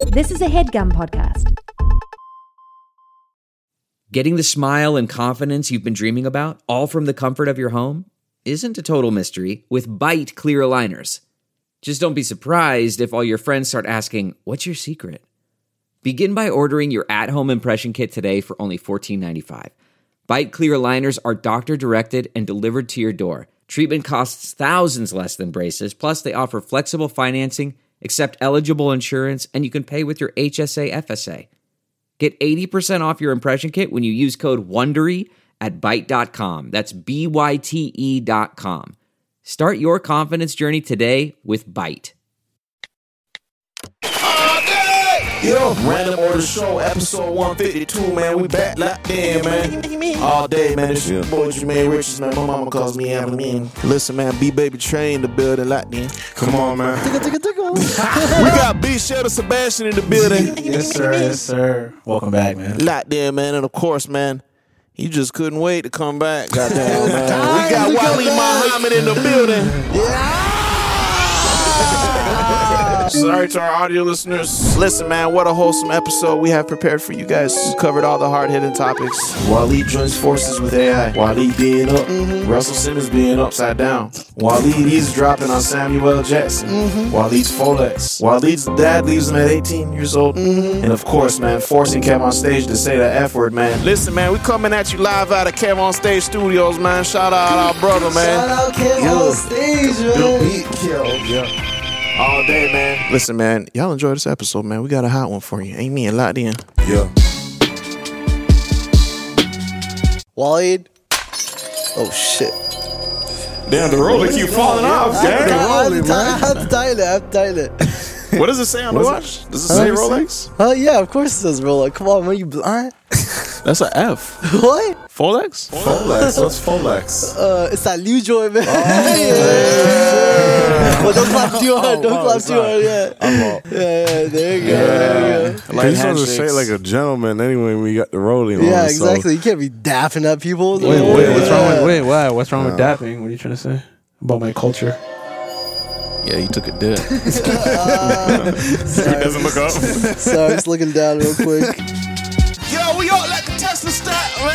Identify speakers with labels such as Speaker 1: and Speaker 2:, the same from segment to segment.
Speaker 1: This is a HeadGum podcast.
Speaker 2: Getting the smile and confidence you've been dreaming about, all from the comfort of your home, isn't a total mystery with Byte clear aligners. Just don't be surprised if all your friends start asking, "What's your secret?" Begin by ordering your at-home impression kit today for only $14.95. Byte clear aligners are doctor-directed and delivered to your door. Treatment costs thousands less than braces, plus they offer flexible financing, accept eligible insurance, and you can pay with your HSA FSA. Get 80% off your impression kit when you use code WONDERY at Byte.com. That's BYTE.com. Start your confidence journey today with Byte.
Speaker 3: Yo, Random Order Show, episode 152, man. We back locked in, man. All day, man. It's your boy Jermaine Richards, man. My mama calls me Avalene. Listen, man, B-Baby Train the building locked in.
Speaker 4: Come on, man.
Speaker 3: We got B. Shelter Sebastian in the building.
Speaker 4: Yes, sir. Yes, sir. Welcome back, man.
Speaker 3: Locked in, man. And of course, man, he just couldn't wait to come back. Goddamn, man. We got Waleed Muhammad in the building. Yeah. Sorry to our audio listeners. Listen, man, what a wholesome episode we have prepared for you guys. We covered all the hard-hitting topics. Waleed joins forces with AI. Waleed being up. Russell Simmons being upside down. Waleed eavesdropping on Samuel L. Jackson. Waleed's Folex. Waleed's dad leaves him at 18 years old. And of course, man, forcing Kev on stage to say the F word, man. Listen, man, we coming at you live out of Kev on Stage Studios, man. Shout out our brother, man.
Speaker 5: Shout out Kev on Stage, man.
Speaker 3: The beat kill. Yeah. All day, man. Listen, man, y'all enjoy this episode, man. We got a hot one for you. Ain't me and locked in.
Speaker 4: Yeah.
Speaker 5: Waleed. Oh, shit.
Speaker 3: Damn, the roller keep falling off, gang.
Speaker 5: I have to title it.
Speaker 3: What does it say on the watch? Does it say Rolex?
Speaker 5: Oh, yeah, of course it says Rolex. Come on, man, you blind?
Speaker 3: That's an F.
Speaker 5: What?
Speaker 3: Folex?
Speaker 4: Folex. What's Folex?
Speaker 5: It's that Liu Joy, man. Yeah. Well, don't clap too hard. Don't clap too hard. Yeah. Yeah, there you go. There you go.
Speaker 4: Like he's supposed to say like a gentleman anyway when we got the rolling on.
Speaker 5: Yeah, exactly. You can't be dapping at people.
Speaker 6: What's wrong with dapping? What are you trying to say about my culture?
Speaker 3: Yeah, he took a dip. He doesn't look up.
Speaker 5: Sorry, just looking down real quick.
Speaker 3: Yo, we all let the Tesla start, man.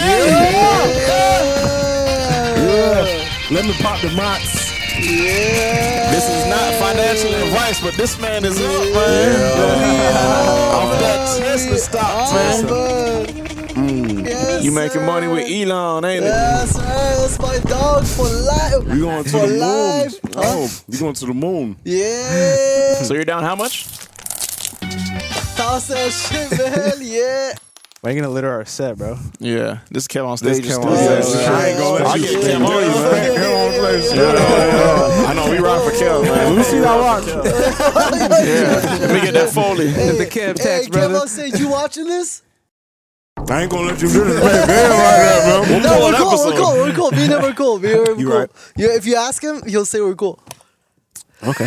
Speaker 5: Yeah.
Speaker 4: Let me pop the mots.
Speaker 5: Yeah.
Speaker 3: This is not financial advice, but this man is up, man. Off that Tesla stock, man.
Speaker 5: Yes,
Speaker 3: You making money with Elon, ain't it?
Speaker 5: That's right. That's my dog for life.
Speaker 4: We going to
Speaker 5: For
Speaker 4: the
Speaker 5: life.
Speaker 4: moon. Oh, we going to the moon.
Speaker 5: Yeah.
Speaker 3: So you're down how much?
Speaker 5: Toss that shit, man. Yeah.
Speaker 6: Why are you gonna litter our set, bro?
Speaker 3: Yeah, this Kev on stage.
Speaker 4: Kev on stage.
Speaker 3: I ain't gonna let
Speaker 4: I'll
Speaker 3: you
Speaker 4: get
Speaker 3: Kev on you, man.
Speaker 4: Kev on stage.
Speaker 3: I know we rock for Kev, man.
Speaker 4: Let me see that watch.
Speaker 3: Yeah, let me get that Foley.
Speaker 6: The Kev text,
Speaker 5: Kev
Speaker 6: brother.
Speaker 5: on stage, you watching this?
Speaker 4: I ain't gonna let you do this, man. Like that, bro.
Speaker 3: We'll
Speaker 5: No,
Speaker 3: pull an
Speaker 5: we're cool.
Speaker 3: episode.
Speaker 5: We're cool. Me never cool. Me never
Speaker 4: You
Speaker 5: cool.
Speaker 4: right.
Speaker 5: Yeah, if you ask him, he'll say we're cool.
Speaker 4: Okay.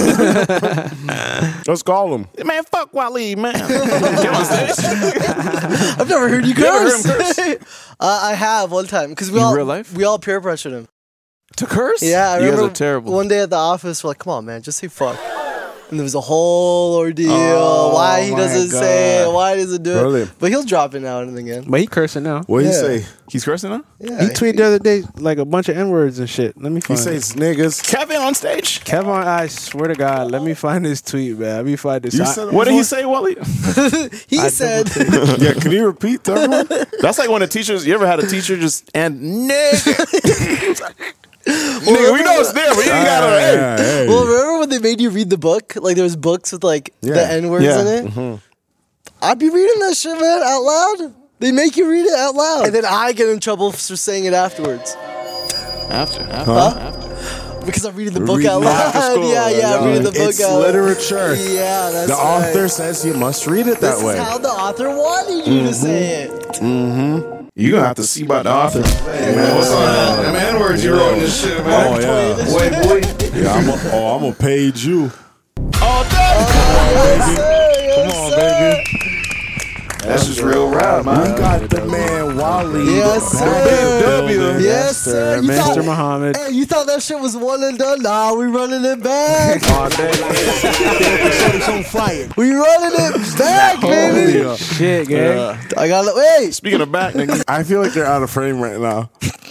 Speaker 4: Let's call him.
Speaker 3: Man, fuck Waleed, man. Kev on stage.
Speaker 5: I've never heard you
Speaker 3: You ever heard
Speaker 5: curse.
Speaker 3: him
Speaker 5: I have one time because
Speaker 3: In real life?
Speaker 5: we all peer pressured him.
Speaker 3: To curse?
Speaker 5: Yeah, I
Speaker 3: you
Speaker 5: remember
Speaker 3: guys are terrible.
Speaker 5: one day at the office, we're like, come on, man, just say fuck. And there was a whole ordeal.
Speaker 3: Oh,
Speaker 5: why he
Speaker 3: my
Speaker 5: doesn't
Speaker 3: God.
Speaker 5: say it, why he doesn't do
Speaker 4: Really?
Speaker 5: it. But he'll drop it now and again.
Speaker 6: But he cursing now.
Speaker 4: What he
Speaker 5: Yeah.
Speaker 4: say?
Speaker 3: He's cursing now?
Speaker 5: Yeah,
Speaker 6: He tweeted the other day like a bunch of N-words and shit. Let me
Speaker 4: He
Speaker 6: find it.
Speaker 4: says niggas.
Speaker 3: Kevin on stage?
Speaker 6: Kevin, I swear to God, let me find this tweet, man. Let me find this.
Speaker 4: You said it
Speaker 3: What did he
Speaker 4: before?
Speaker 3: say, Waleed?
Speaker 5: He
Speaker 6: I
Speaker 5: said,
Speaker 4: Yeah, can you repeat that one?
Speaker 3: That's like when the teachers, you ever had a teacher just, and nigga. Nigga, we know it's there, but you ain't gotta, hey.
Speaker 4: Hey.
Speaker 5: well, remember when they made you read the book? Like there was books with like the
Speaker 4: Yeah.
Speaker 5: N-words
Speaker 3: Yeah.
Speaker 5: in it? I'd be reading that shit, man, out loud. They make you read it out loud. And then I get in trouble for saying it afterwards.
Speaker 3: After.
Speaker 5: Because I'm reading the book
Speaker 4: Reading
Speaker 5: out
Speaker 3: after
Speaker 5: loud.
Speaker 3: school.
Speaker 5: Yeah, I'm reading the book
Speaker 4: It's
Speaker 5: out loud.
Speaker 4: literature.
Speaker 5: Yeah, that's
Speaker 4: The
Speaker 5: right.
Speaker 4: author says you must read it that
Speaker 5: This
Speaker 4: way.
Speaker 5: is how the author wanted you to say it.
Speaker 3: You gonna have to see about the author. Hey, man, what's on that? Them N-words you wrote in this shit, man.
Speaker 4: Oh, yeah.
Speaker 3: Wait, boy.
Speaker 4: Yeah, I'm gonna page you.
Speaker 3: All day.
Speaker 5: Yes, sir. Yes,
Speaker 4: Come on,
Speaker 5: sir.
Speaker 4: baby.
Speaker 3: That's just real rap,
Speaker 4: We
Speaker 3: man.
Speaker 4: got the man Waleed.
Speaker 5: Yes, sir.
Speaker 3: BMW.
Speaker 5: Yes, sir. You
Speaker 6: Mr.
Speaker 5: thought-
Speaker 6: Muhammad.
Speaker 5: Hey, you thought that shit was one and done? Nah, we running it back.
Speaker 3: All day.
Speaker 5: fired. We running it back, baby.
Speaker 6: Holy shit, gang.
Speaker 5: I got it. Wait.
Speaker 3: Speaking of back, nigga,
Speaker 4: I feel like they're out of frame right now.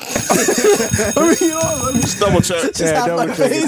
Speaker 3: just double check.
Speaker 5: Just have my face.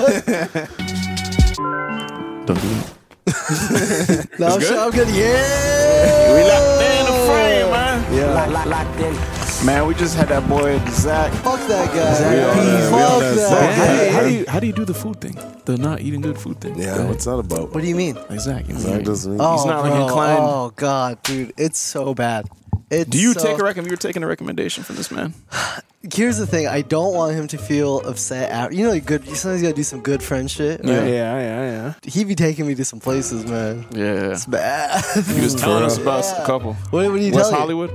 Speaker 3: Don't do that.
Speaker 5: No, I'm
Speaker 3: good?
Speaker 5: sure I'm good. Yeah.
Speaker 3: We locked in the frame, man.
Speaker 6: Yeah.
Speaker 5: Locked in.
Speaker 3: Man, we just had that boy Zach.
Speaker 5: Fuck that guy.
Speaker 4: Zach.
Speaker 5: Fuck that.
Speaker 3: How do you do the food thing? The not eating good food thing.
Speaker 4: Yeah, what's that about?
Speaker 5: What do you mean?
Speaker 3: Like Zach. You know,
Speaker 4: Zach doesn't.
Speaker 5: Oh,
Speaker 3: He's not, like,
Speaker 5: bro.
Speaker 3: inclined.
Speaker 5: Oh god, dude, it's so bad. It's
Speaker 3: Do you
Speaker 5: so...
Speaker 3: take a recommendation? You're taking a recommendation from this man.
Speaker 5: Here's the thing. I don't want him to feel upset. After, you know, good. Sometimes you gotta do some good friend shit. Right?
Speaker 6: Yeah.
Speaker 5: He be taking me to some places, man.
Speaker 3: Yeah.
Speaker 5: It's bad.
Speaker 3: He was telling us about a couple.
Speaker 5: What do you
Speaker 3: West
Speaker 5: tell
Speaker 3: Hollywood.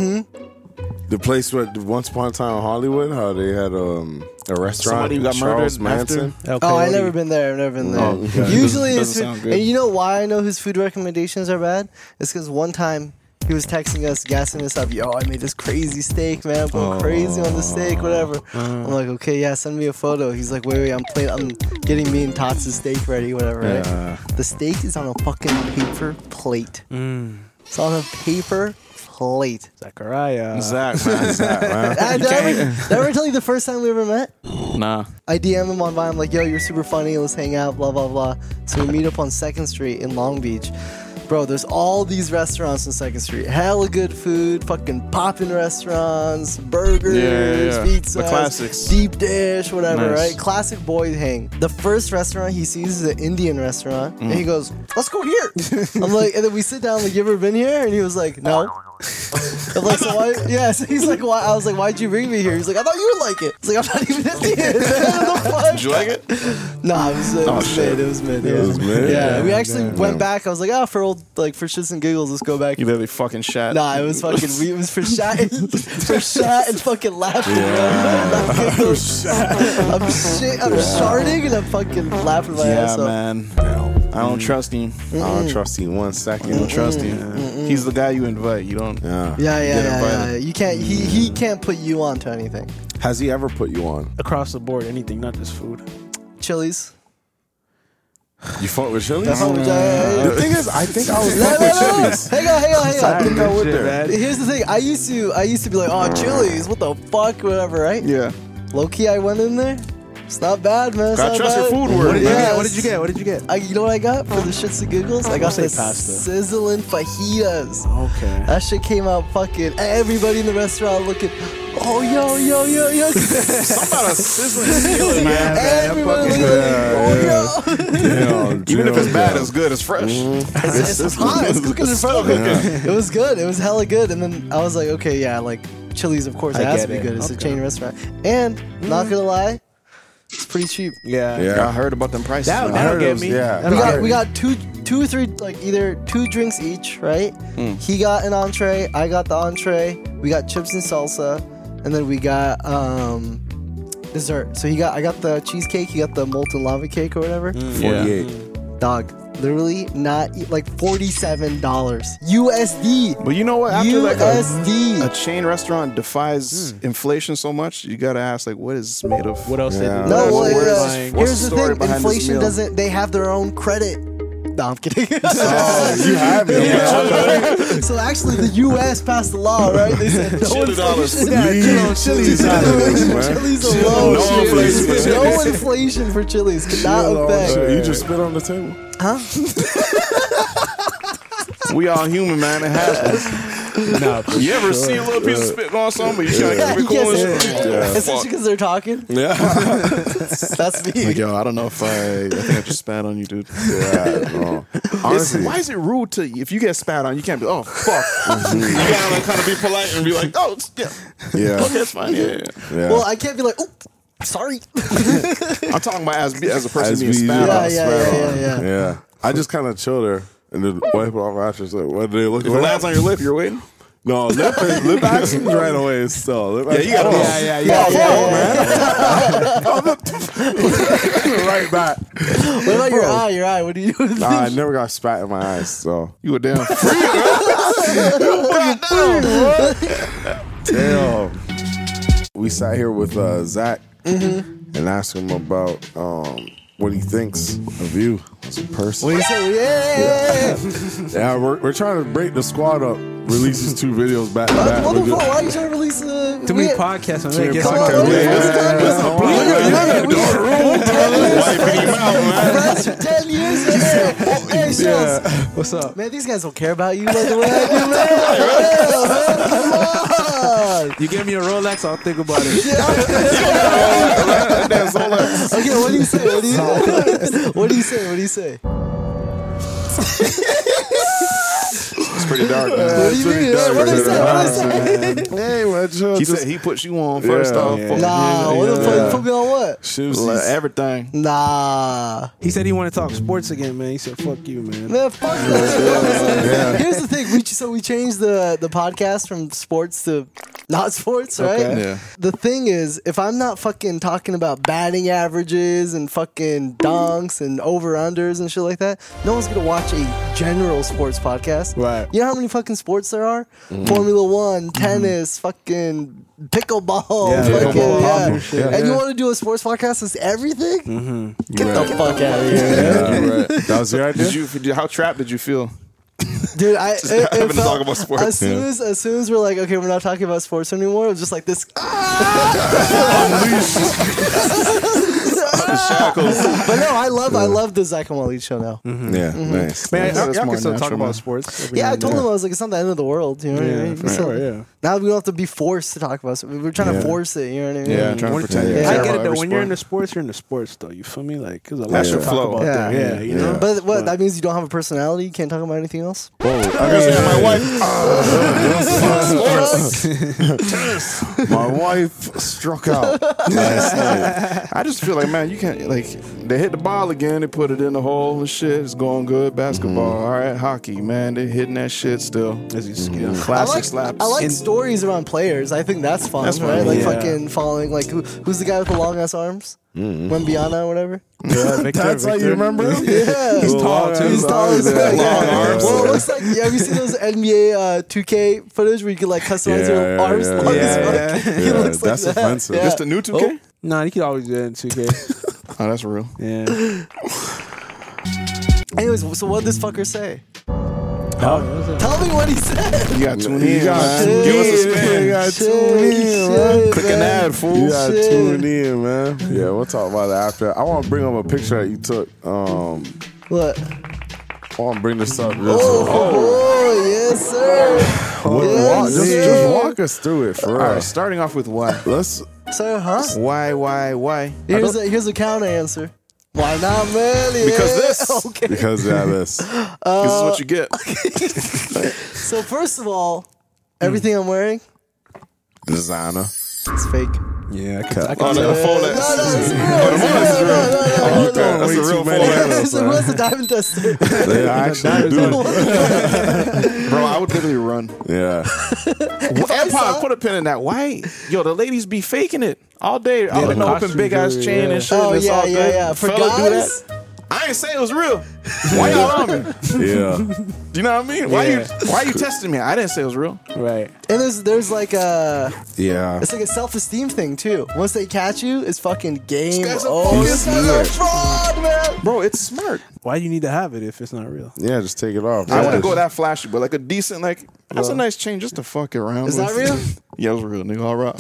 Speaker 4: The place where once upon a time in Hollywood, how they had a restaurant.
Speaker 3: Somebody who got
Speaker 4: Charles
Speaker 3: murdered after?
Speaker 4: Manson.
Speaker 5: Oh, I've never been there. I've never been there.
Speaker 3: Oh, okay.
Speaker 5: Usually,
Speaker 3: Doesn't
Speaker 5: his
Speaker 3: sound
Speaker 5: food,
Speaker 3: good.
Speaker 5: and you know why I know his food recommendations are bad? It's because one time he was texting us, gassing us up. Yo, I made this crazy steak, man. I'm going crazy on the steak, whatever. I'm like, okay, yeah, send me a photo. He's like, wait, I'm getting me and Tots' steak ready, whatever, right?
Speaker 3: Yeah.
Speaker 5: The steak is on a fucking paper plate. It's on a paper plate.
Speaker 6: Zachariah.
Speaker 3: Zach, man.
Speaker 5: Did I ever tell you the first time we ever met?
Speaker 3: Nah.
Speaker 5: I DM him on Vine. I'm like, yo, you're super funny. Let's hang out, blah, blah, blah. So we meet up on 2nd Street in Long Beach. Bro, there's all these restaurants on 2nd Street. Hella good food, fucking poppin' restaurants, burgers,
Speaker 3: Yeah.
Speaker 5: pizzas,
Speaker 3: The classics.
Speaker 5: deep dish, whatever,
Speaker 3: Nice.
Speaker 5: right? Classic boy hang. The first restaurant he sees is an Indian restaurant, and he goes, let's go here. I'm like, and then we sit down, like, you ever been here? And he was like, no. I'm like, so why? Yeah, so he's like, why? I was like, why'd you bring me here? He's like, I thought you would like it. It's like, I'm not even Indian. What the fuck?
Speaker 3: Did you like it?
Speaker 5: Nah, it was mid. It was mid.
Speaker 4: It was mid?
Speaker 5: Yeah, we
Speaker 4: Yeah,
Speaker 5: actually went back. I was like, for shits and giggles, let's go back.
Speaker 3: You literally fucking shat.
Speaker 5: Nah, it was fucking. It was for chat and fucking laughing. Bro. I'm sharding and I'm fucking laughing my ass off.
Speaker 3: Man. I don't trust him.
Speaker 4: I don't trust you 1 second.
Speaker 3: You don't trust him. He's the guy you invite. You don't.
Speaker 4: Yeah.
Speaker 5: Yeah. You can't. He can't put you on to anything.
Speaker 4: Has he ever put you on?
Speaker 6: Across the board, anything, not just food.
Speaker 5: Chili's.
Speaker 4: You fought with Chili's?
Speaker 5: That's what
Speaker 4: The thing is, I think I was
Speaker 5: No,
Speaker 4: fucking with Chili's.
Speaker 5: Hang on.
Speaker 4: I think I would
Speaker 6: Shit,
Speaker 4: there.
Speaker 6: man.
Speaker 5: Here's the thing. I used to be like, oh, Chili's, what the fuck, whatever, right?
Speaker 3: Yeah.
Speaker 5: Low key, I went in there. It's not bad, man. It's
Speaker 3: Gotta
Speaker 5: not
Speaker 3: trust your
Speaker 5: bad.
Speaker 3: food word.
Speaker 6: What did you
Speaker 3: man.
Speaker 6: get? What did you get? What did you get?
Speaker 5: You know what I got for the shits and giggles? I got
Speaker 6: say
Speaker 5: the
Speaker 6: pasta.
Speaker 5: sizzling fajitas.
Speaker 6: Okay.
Speaker 5: That shit came out fucking. Everybody in the restaurant looking. Oh, yo.
Speaker 3: Something about a sizzling skillet, man.
Speaker 5: Everybody looking. Oh, yo.
Speaker 3: Even if it's bad, it's good. It's fresh.
Speaker 5: It's hot. It's cooking in front of me. It was good. It was hella good. And then I was like, okay, yeah, like Chili's, of course, it has to be good. It's a chain restaurant. And, not gonna lie, it's pretty cheap.
Speaker 6: Yeah.
Speaker 3: I heard about them prices.
Speaker 6: That'll
Speaker 3: man.
Speaker 6: get me.
Speaker 4: Yeah.
Speaker 5: We got two or three, like either 2 drinks each, right? He got an entree, I got the entree. We got chips and salsa, and then we got dessert. So I got the cheesecake, he got the molten lava cake or whatever.
Speaker 4: 48.
Speaker 5: Dog, literally like $47 USD.
Speaker 3: But you know what? After like
Speaker 5: USD.
Speaker 3: a chain restaurant defies inflation so much, you gotta ask like, what is this made of?
Speaker 6: What else
Speaker 4: Yeah.
Speaker 6: they do?
Speaker 5: No,
Speaker 3: What's
Speaker 5: well,
Speaker 3: the
Speaker 5: here's the
Speaker 3: story
Speaker 5: thing.
Speaker 3: behind this
Speaker 5: Inflation
Speaker 3: meal?
Speaker 5: doesn't. They have their own credit. No, I'm kidding.
Speaker 4: You have it.
Speaker 5: So actually, the U.S. passed the law, right? They said no
Speaker 3: $2.
Speaker 5: inflation.
Speaker 4: Leave Chili's out of this, man.
Speaker 5: Chili's alone.
Speaker 3: No inflation for
Speaker 5: No
Speaker 3: Chili's.
Speaker 5: inflation for Chili's. Could not affect.
Speaker 4: You just spit on the table.
Speaker 3: We all human, man. It happens.
Speaker 6: No,
Speaker 3: You ever see a little piece of spit on something, but you gotta keep it cool and shit?
Speaker 5: Especially because they're talking.
Speaker 4: Yeah.
Speaker 5: That's me.
Speaker 3: Like, yo, I don't know if I think I just spat on you, dude.
Speaker 4: Yeah, no. Honestly,
Speaker 3: Why is it rude to if you get spat on? You can't be, oh fuck. You gotta like kind of be polite and be like, oh yeah,
Speaker 4: yeah.
Speaker 3: okay, it's fine. Yeah.
Speaker 5: Well, I can't be like, oh, sorry.
Speaker 3: I'm talking about as a person
Speaker 4: As
Speaker 3: being
Speaker 4: we-
Speaker 3: spat
Speaker 5: Yeah,
Speaker 3: on.
Speaker 5: yeah.
Speaker 4: Yeah. I just kind of chilled her and then wipe it off after. Like, what did they look
Speaker 3: If it
Speaker 4: like?
Speaker 3: lands on your lip, you're waiting.
Speaker 4: No, lip action's right away still. Lip action.
Speaker 3: you gotta know.
Speaker 4: Right back.
Speaker 5: What about your eye? Your eye. What do you do?
Speaker 4: Nah, I never got spat in my eyes, so.
Speaker 3: You a damn freak.
Speaker 4: Damn. We sat here with Zach and asked him about what he thinks of you as a person.
Speaker 5: What do you say? Yeah.
Speaker 4: Yeah, we're trying to break the squad up. Release these 2 videos back to back.
Speaker 5: What the fuck? Why are you trying to release
Speaker 6: Too many podcasts on there. Get
Speaker 5: Come
Speaker 6: some
Speaker 5: on, friends for 10 years. Hey, Shells.
Speaker 6: What's up?
Speaker 5: Man, these guys don't care about you like the way I do, man. Come on.
Speaker 6: You give me a Rolex, I'll think about it.
Speaker 5: Okay, what do you say? What do you say? What do you say?
Speaker 3: It's pretty dark, man.
Speaker 5: What do you mean? What do you say? What do you say?
Speaker 4: Hey, man,
Speaker 3: He said he puts you on first off.
Speaker 5: Nah, what the fuck? You put me on what?
Speaker 4: shoes.
Speaker 3: Everything.
Speaker 5: Nah.
Speaker 6: He said he wanted to talk sports again, man. He said, fuck you, man.
Speaker 5: Man, fuck that. Here's the thing. We changed the podcast from sports to not sports, right?
Speaker 6: Okay.
Speaker 3: Yeah.
Speaker 5: The thing is, if I'm not fucking talking about batting averages and fucking dunks and over-unders and shit like that, no one's gonna watch a general sports podcast.
Speaker 6: Right.
Speaker 5: You know how many fucking sports there are? Formula One, tennis, fucking pickleball,
Speaker 6: Yeah,
Speaker 5: fucking,
Speaker 6: pickleball,
Speaker 5: yeah.
Speaker 6: yeah.
Speaker 5: And you want to do a sports podcast that's everything? Get the fuck out of here.
Speaker 4: Yeah, right. That was your idea?
Speaker 3: How trapped did you feel?
Speaker 5: Dude,
Speaker 3: having to talk about sports.
Speaker 5: As soon as we're like, okay, we're not talking about sports anymore, it was just like this. But no, I love the Zach and Waleed show now.
Speaker 4: Yeah, nice.
Speaker 6: Man,
Speaker 3: That's
Speaker 6: y'all
Speaker 3: more
Speaker 6: can still talk
Speaker 3: natural,
Speaker 6: about
Speaker 3: man.
Speaker 6: sports. every
Speaker 5: Yeah,
Speaker 6: now
Speaker 5: I
Speaker 6: and
Speaker 5: told
Speaker 6: then.
Speaker 5: him, I was like, it's not the end of the world. You know what I mean?
Speaker 6: for sure, yeah.
Speaker 5: Now we don't have to be forced to talk about it. We're trying to force it. You know what I mean?
Speaker 3: Yeah, trying to pretend.
Speaker 5: Yeah.
Speaker 6: I
Speaker 3: care
Speaker 6: get it
Speaker 3: about
Speaker 6: though.
Speaker 3: every
Speaker 6: When you're
Speaker 3: sport.
Speaker 6: in the sports, you're in the sports though. You feel me? Like, there's a lot
Speaker 3: That's
Speaker 6: to
Speaker 3: your
Speaker 6: talk
Speaker 3: flow.
Speaker 6: about
Speaker 5: Yeah.
Speaker 6: there. Yeah, you know.
Speaker 5: But what? That means you don't have a personality? You can't talk about anything else?
Speaker 4: Whoa,
Speaker 3: my wife.
Speaker 4: my wife struck out last night.
Speaker 3: I just feel like, man, you can't, like, they hit the ball again, they put it in the hole and shit. It's going good. Basketball, all right. Hockey, man, they hitting that shit still.
Speaker 6: As you skill.
Speaker 3: Classic slaps.
Speaker 5: I like stories around players. I think that's fun,
Speaker 3: That's fun,
Speaker 5: right? Like
Speaker 6: yeah.
Speaker 5: fucking following, like who's the guy with the long ass arms? Wembiana or whatever.
Speaker 6: Yeah, Victor,
Speaker 4: That's how you remember him?
Speaker 5: Yeah,
Speaker 6: He's tall too.
Speaker 5: He's tall as fuck.
Speaker 3: Long arms.
Speaker 5: Well, it looks like, have you seen those NBA 2K footage where you can like customize your arms long as fuck? He
Speaker 4: Yeah,
Speaker 5: looks like
Speaker 4: that's
Speaker 5: that.
Speaker 4: offensive.
Speaker 5: Yeah.
Speaker 3: Just the new 2K?
Speaker 6: Nah, you could always do that in 2K.
Speaker 3: Oh, that's real.
Speaker 6: Yeah.
Speaker 5: Anyways, so what did this fucker say?
Speaker 6: Oh,
Speaker 5: Tell me what he said.
Speaker 3: You got to tune in,
Speaker 4: You got
Speaker 3: man. Give us a spin.
Speaker 4: You got
Speaker 5: Shit,
Speaker 4: tune in, man.
Speaker 5: shit,
Speaker 3: Click
Speaker 5: man.
Speaker 3: an ad, fool.
Speaker 4: You got
Speaker 5: Shit.
Speaker 4: tuned in, man. Yeah, we'll talk about it after. I want to bring up a picture that you took.
Speaker 5: What?
Speaker 4: I want to bring this up.
Speaker 5: Oh, yes, sir.
Speaker 4: Just walk us through it for
Speaker 3: All
Speaker 4: real.
Speaker 3: right, starting off with why.
Speaker 4: Let's.
Speaker 5: Sir, huh?
Speaker 3: Why?
Speaker 5: Here's a counter answer. Why not, man? Yeah.
Speaker 3: Because this.
Speaker 5: Okay.
Speaker 4: Because of this.
Speaker 3: This is what you get.
Speaker 5: So first of all, everything I'm wearing,
Speaker 4: Designer.
Speaker 5: it's fake.
Speaker 6: Yeah, I
Speaker 3: Oh,
Speaker 6: can
Speaker 3: the full
Speaker 5: No, it's real.
Speaker 3: That's a real full.
Speaker 5: Where's the diamond tester?
Speaker 4: They actually do.
Speaker 3: Bro, I would literally run.
Speaker 4: Yeah.
Speaker 3: Empire, put a pin in that. Why? Yo, the ladies be faking it all day. All
Speaker 6: the
Speaker 3: in the open
Speaker 6: costume
Speaker 3: big ass
Speaker 6: jewelry,
Speaker 3: chain
Speaker 6: yeah.
Speaker 3: and shit.
Speaker 5: Oh,
Speaker 3: It's
Speaker 5: yeah,
Speaker 3: all
Speaker 5: yeah,
Speaker 3: good.
Speaker 5: yeah. For
Speaker 3: Fellas do
Speaker 5: guys?
Speaker 3: that. I ain't say it was real. Why y'all on me?
Speaker 4: Yeah.
Speaker 3: Do you know what I mean? Why you testing me? I didn't say it was real.
Speaker 6: Right.
Speaker 5: And there's like a,
Speaker 4: Yeah.
Speaker 5: it's like a self-esteem thing too. Once they catch you, it's fucking game.
Speaker 3: guy's a
Speaker 5: Oh,
Speaker 3: fucking
Speaker 5: this guy's a fraud, man.
Speaker 3: Bro, it's smart.
Speaker 6: Why do you need to have it if it's not real?
Speaker 4: Yeah, just take it off.
Speaker 3: I wouldn't go that flashy, but like a decent, like, that's a nice chain just to fuck around
Speaker 5: Is that
Speaker 3: with.
Speaker 5: real?
Speaker 3: Yeah, it was real, nigga. All right.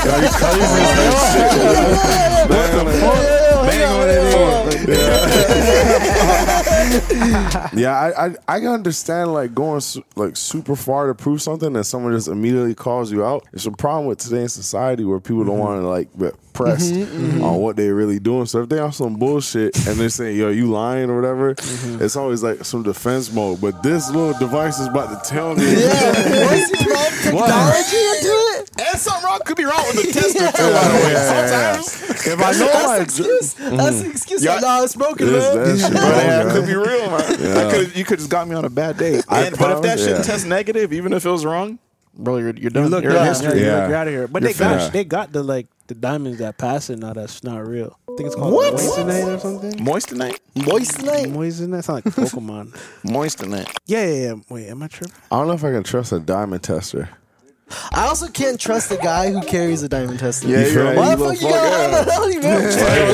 Speaker 4: Yeah, I can understand like going like super far to prove something and someone just immediately calls you out. It's a problem with today's society where people don't want to like be pressed on what they're really doing. So if they on some bullshit and they're saying, yo, you lying or whatever, it's always like some defense mode. But this little device is about to tell me.
Speaker 5: Yeah. Once you love technology into it,
Speaker 3: And something wrong could be wrong with the tester too, by the way. Sometimes.
Speaker 4: If I know
Speaker 5: that's
Speaker 4: my
Speaker 5: the excuse. That's the excuse.
Speaker 3: Yeah.
Speaker 5: Like, nah, it's broken,
Speaker 4: This-
Speaker 5: man.
Speaker 4: that shit
Speaker 3: Bro,
Speaker 4: wrong,
Speaker 3: yeah, it
Speaker 4: man.
Speaker 3: could be real, man. You could just got me on a bad day. But if that
Speaker 4: promise,
Speaker 3: shit
Speaker 4: yeah.
Speaker 3: tests negative, even if it was wrong, bro, you're done.
Speaker 6: You look
Speaker 3: You're in
Speaker 6: yeah,
Speaker 3: history.
Speaker 6: you're out of here. But
Speaker 3: You're
Speaker 6: they got the diamonds that pass it now that's not real. I think it's called
Speaker 5: What?
Speaker 6: moissanite or something.
Speaker 3: Moissanite?
Speaker 5: Moissanite.
Speaker 6: Moissanite? It's not like Pokemon.
Speaker 3: Moissanite.
Speaker 6: Yeah. Wait, am I tripping?
Speaker 4: I don't know if I can trust a diamond tester.
Speaker 5: I also can't trust the guy who carries a diamond tester.
Speaker 3: Yeah, you're right.
Speaker 5: Why
Speaker 3: You
Speaker 5: the
Speaker 3: little
Speaker 5: fuck you got
Speaker 3: fuck
Speaker 5: how you man?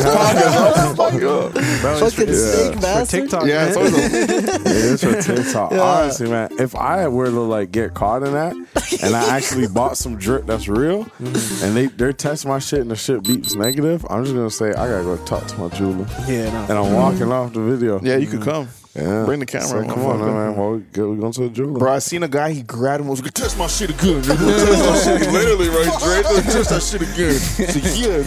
Speaker 5: Fucking snake bastard.
Speaker 6: TikTok.
Speaker 3: Yeah, it's always
Speaker 4: It's for TikTok. Honestly, man, if I were to like get caught in that, and I actually bought some drip that's real, and they're testing my shit and the shit beeps negative, I'm just gonna say I gotta go talk to my jeweler.
Speaker 6: Yeah, no.
Speaker 4: And I'm walking off the video.
Speaker 3: Yeah, you could come.
Speaker 4: Yeah.
Speaker 3: Bring the camera.
Speaker 4: So come on, man. Well, we're going to the jeweler.
Speaker 3: Bro, I seen a guy, he grabbed him, was like, touch my shit again. Test my shit. Literally, right, Dre? Touch that shit again. So,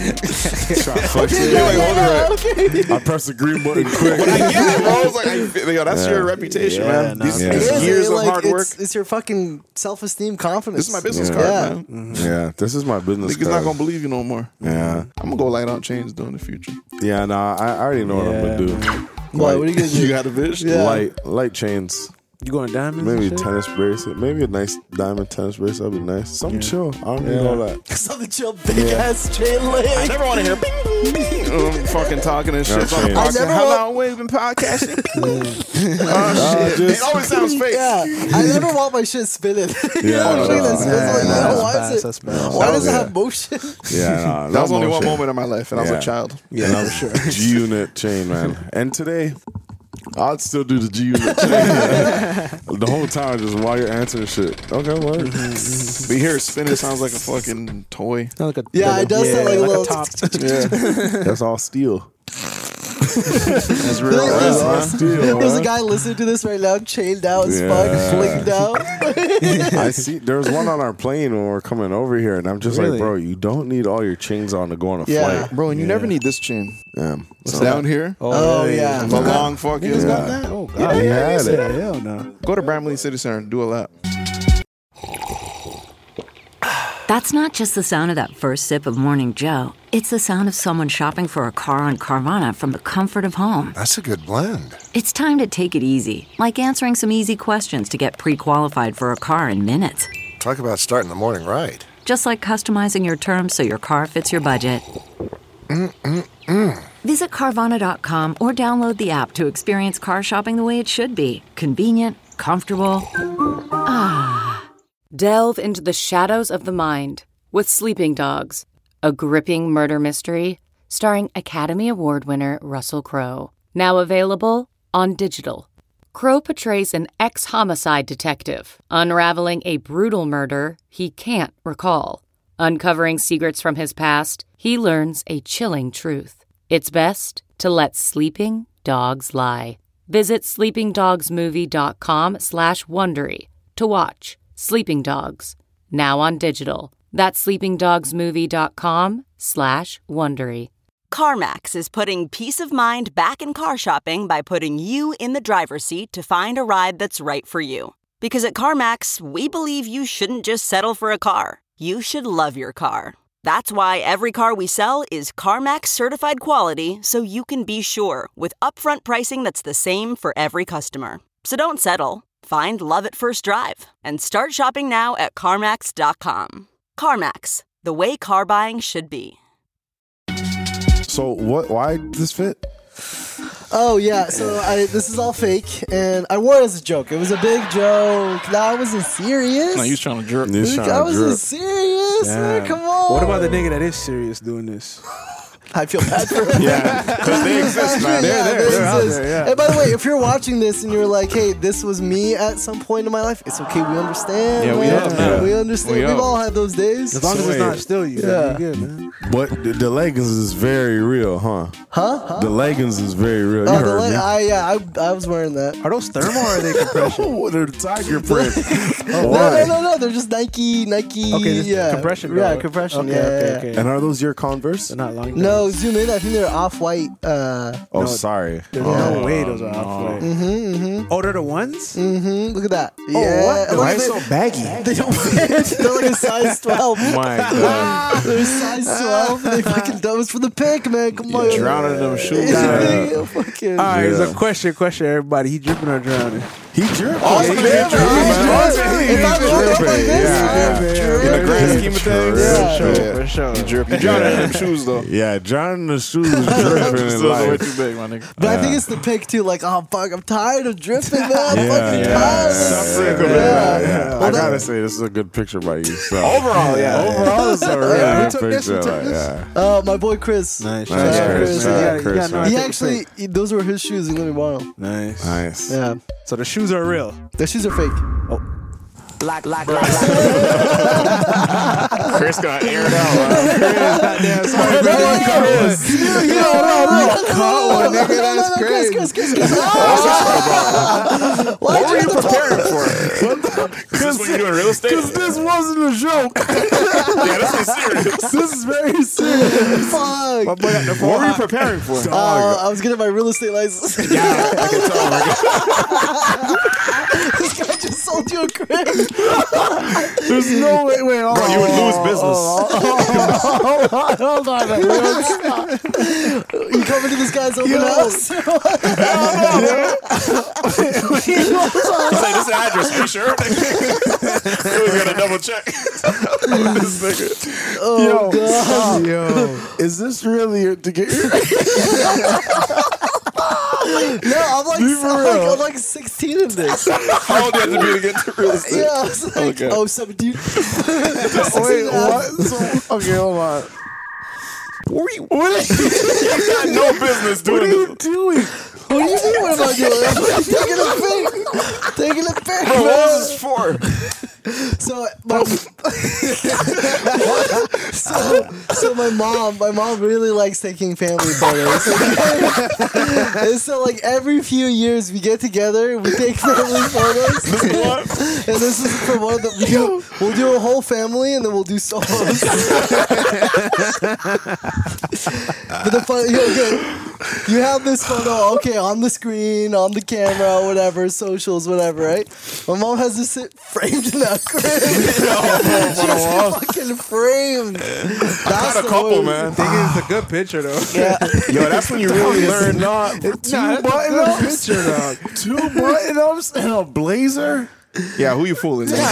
Speaker 3: yeah. Like, hold it right.
Speaker 4: I pressed the green button quick.
Speaker 3: But I get it, bro. I was like, yo, that's your reputation, man.
Speaker 6: no,
Speaker 3: These
Speaker 6: no.
Speaker 3: it's
Speaker 5: It is,
Speaker 3: years of
Speaker 5: like,
Speaker 3: hard work.
Speaker 5: It's your fucking self-esteem, confidence.
Speaker 3: This is my business
Speaker 4: Yeah.
Speaker 3: card,
Speaker 5: Yeah.
Speaker 3: man.
Speaker 4: Yeah, this is my business
Speaker 3: Niggas not
Speaker 4: card.
Speaker 3: gonna believe you no more.
Speaker 4: Yeah.
Speaker 3: I'm gonna go light out chains though in the future.
Speaker 4: Yeah, nah, I already know what I'm going to do.
Speaker 5: What are you gonna do?
Speaker 3: You got a vision?
Speaker 5: Yeah.
Speaker 4: Light chains.
Speaker 6: You going diamonds?
Speaker 4: Maybe
Speaker 6: and shit?
Speaker 4: tennis bracelet. Maybe a nice diamond tennis bracelet. That'd be nice. Something chill. I don't need all that.
Speaker 5: Something chill, big ass chain leg.
Speaker 3: I never want to hear bing, bing, bing. Fucking talking and shit.
Speaker 4: No
Speaker 3: on the
Speaker 4: change.
Speaker 3: podcast.
Speaker 5: I never
Speaker 3: How
Speaker 5: want-
Speaker 3: long we been podcasting? Oh shit! It always sounds fake.
Speaker 5: Yeah, I never want my shit spinning.
Speaker 4: Yeah,
Speaker 5: Why
Speaker 6: That's
Speaker 5: is it?
Speaker 6: That's bad.
Speaker 5: Why does it have motion?
Speaker 4: Yeah, nah,
Speaker 3: That was
Speaker 4: no
Speaker 3: only one
Speaker 4: motion.
Speaker 3: moment in my life, and I was
Speaker 4: Yeah.
Speaker 3: a child.
Speaker 4: Yeah, for sure. G-Unit chain, man. And today, I'd still do the G-Unit chain. The whole time, just while you're answering shit. Okay, word.
Speaker 3: But you hear it spinning, it sounds like a fucking toy.
Speaker 6: Sounds like a,
Speaker 5: Yeah, it does sound like a little
Speaker 6: top.
Speaker 4: That's all steel.
Speaker 3: That's real.
Speaker 5: There's-
Speaker 4: All steel.
Speaker 5: There's a guy listening to this right now, chained out as fuck,
Speaker 4: Yeah.
Speaker 5: blinked out.
Speaker 4: I see. There's one on our plane when we're coming over here, and I'm just
Speaker 6: Really?
Speaker 4: like, bro, you don't need all your chains on to go on a
Speaker 5: Yeah.
Speaker 4: flight.
Speaker 3: Bro, and you never need this chain.
Speaker 4: Yeah.
Speaker 3: It's down here.
Speaker 5: Oh, yeah.
Speaker 3: The long fucking.
Speaker 6: Niggas got that? Oh, God.
Speaker 4: He had it.
Speaker 6: Hell no.
Speaker 3: Go to Bramley City Center and do a lap.
Speaker 7: That's not just the sound of that first sip of Morning Joe. It's the sound of someone shopping for a car on Carvana from the comfort of home.
Speaker 8: That's a good blend.
Speaker 7: It's time to take it easy, like answering some easy questions to get pre-qualified for a car in minutes.
Speaker 8: Talk about starting the morning right.
Speaker 7: Just like customizing your terms so your car fits your budget. Visit Carvana.com or download the app to experience car shopping the way it should be. Convenient, comfortable.
Speaker 9: Delve into the shadows of the mind with Sleeping Dogs, a gripping murder mystery starring Academy Award winner Russell Crowe. Now available on digital. Crowe portrays an ex-homicide detective unraveling a brutal murder he can't recall. Uncovering secrets from his past, he learns a chilling truth. It's best to let sleeping dogs lie. Visit sleepingdogsmovie.com/Wondery to watch Sleeping Dogs, now on digital. That's sleepingdogsmovie.com/Wondery.
Speaker 10: CarMax is putting peace of mind back in car shopping by putting you in the driver's seat to find a ride that's right for you. Because at CarMax, we believe you shouldn't just settle for a car. You should love your car. That's why every car we sell is CarMax certified quality, so you can be sure with upfront pricing that's the same for every customer. So don't settle. Find love at first drive and start shopping now at CarMax.com. CarMax, the way car buying should be.
Speaker 4: So what? Why this fit?
Speaker 5: Oh yeah, so this is all fake, and I wore it as a joke. It was a big joke. No, I wasn't serious.
Speaker 3: No, you was trying to jerk.
Speaker 4: He's trying
Speaker 5: I
Speaker 4: to
Speaker 5: wasn't
Speaker 4: drip.
Speaker 5: serious. Man, come on.
Speaker 6: What about the nigga that is serious doing this?
Speaker 5: I feel bad for him.
Speaker 3: Yeah, because they exist, man.
Speaker 5: Yeah,
Speaker 3: They're
Speaker 5: they
Speaker 3: there.
Speaker 6: out
Speaker 5: exist.
Speaker 6: there, yeah.
Speaker 5: And by the way, if you're watching this and you're like, "Hey, this was me at some point in my life," it's okay. We understand.
Speaker 3: Yeah, we
Speaker 5: man.
Speaker 3: up, man.
Speaker 5: We understand.
Speaker 3: We
Speaker 5: We've
Speaker 3: up.
Speaker 5: all had those days.
Speaker 6: As long as it's not still you,
Speaker 5: Yeah.
Speaker 6: you're good, man.
Speaker 4: But the leggings is very real, huh?
Speaker 5: Huh?
Speaker 4: The leggings is very real. You
Speaker 5: Oh,
Speaker 4: heard me.
Speaker 5: I was wearing that.
Speaker 6: Are those thermal or are they compression?
Speaker 4: Oh, they're the tiger print.
Speaker 5: No. They're just Nike.
Speaker 6: Okay, just
Speaker 5: yeah,
Speaker 6: compression,
Speaker 5: Yeah,
Speaker 6: bro.
Speaker 5: compression.
Speaker 6: Okay,
Speaker 5: yeah,
Speaker 6: okay,
Speaker 5: yeah.
Speaker 6: okay.
Speaker 4: And are those your Converse?
Speaker 6: They're not long.
Speaker 5: No, zoom in. I think they're off-white.
Speaker 4: Oh,
Speaker 6: No,
Speaker 4: sorry.
Speaker 6: There's no way those are off-white. Oh, they're the ones?
Speaker 5: Look at that.
Speaker 6: Oh,
Speaker 5: Yeah.
Speaker 6: what?
Speaker 5: Look
Speaker 6: Why
Speaker 5: at
Speaker 6: is
Speaker 5: it.
Speaker 6: so baggy?
Speaker 5: They don't fit. They're like a size 12.
Speaker 3: My God.
Speaker 5: They're size 12. And they fucking that was for the pick, man. Come on.
Speaker 3: Drowning in them shoes.
Speaker 5: Yeah, fucking.
Speaker 6: All right,
Speaker 4: Yeah.
Speaker 6: it's a question, everybody. He dripping or drowning?
Speaker 4: He dripping.
Speaker 3: Oh, he dripping, in the grand scheme of things.
Speaker 6: For sure.
Speaker 3: You dripping. You drowning in them shoes though.
Speaker 4: Yeah, John in the shoes dripping in
Speaker 3: Still way
Speaker 4: life.
Speaker 3: too big, my nigga.
Speaker 5: But I think it's the pick too. Like, oh fuck, I'm tired of dripping, man. I'm fucking
Speaker 4: Yeah.
Speaker 5: tired.
Speaker 4: I gotta say, this is a good picture by you. So.
Speaker 3: Overall,
Speaker 4: Overall, it's a really
Speaker 6: Who
Speaker 4: good
Speaker 6: took this? Who
Speaker 4: picture.
Speaker 6: took this?
Speaker 5: My boy Chris.
Speaker 6: Nice.
Speaker 5: Shout out
Speaker 4: Chris.
Speaker 5: Chris.
Speaker 6: Yeah,
Speaker 5: He actually, those were his shoes. He let me borrow them.
Speaker 6: Nice.
Speaker 4: Nice.
Speaker 5: Yeah,
Speaker 6: So the shoes are real.
Speaker 5: their shoes are fake.
Speaker 3: Chris got aired out.
Speaker 5: That's crazy.
Speaker 3: What were you preparing for? Is this when you're doing real estate?
Speaker 4: Because this wasn't a joke.
Speaker 3: Yeah, this is serious.
Speaker 4: This is very serious.
Speaker 5: Fuck.
Speaker 3: What were you preparing for?
Speaker 5: I was getting my real estate license.
Speaker 3: Yeah, I can tell.
Speaker 5: This guy just sold you a crib.
Speaker 4: There's no way. Wait, hold
Speaker 3: Bro,
Speaker 4: on.
Speaker 3: you would lose business.
Speaker 4: Hold on.
Speaker 5: You coming to this guy's open house?
Speaker 3: He's like, this is the address. Are you sure? You was gonna double check. This nigga.
Speaker 5: Oh, God.
Speaker 4: Yo, is this really to get your...
Speaker 5: No, I'm like 16 in this.
Speaker 3: How old do you have to be to get to real estate?
Speaker 5: Yeah, I was like,
Speaker 3: Okay.
Speaker 5: 17.
Speaker 4: Wait, what? Okay, hold on.
Speaker 3: What? You got no business doing this.
Speaker 4: What are you doing?
Speaker 5: What do you mean? What am I doing? I'm taking a pic. Taking a pic.
Speaker 3: Bro, what was this for?
Speaker 5: So my mom really likes taking family photos. And so like every few years we get together, we take family photos. And this is for one of the we'll do a whole family and then we'll do solos. But the fun, okay, you have this photo, okay, on the screen, on the camera, whatever, socials, whatever, right? My mom has this framed in that crib. Fucking framed. That's
Speaker 3: a couple, man.
Speaker 6: I think it's a good picture though.
Speaker 5: Yeah.
Speaker 3: Yo, that's when you really learn.
Speaker 4: Two button-ups? Two button-ups and a blazer?
Speaker 3: Yeah, who you fooling?
Speaker 4: Who
Speaker 3: Who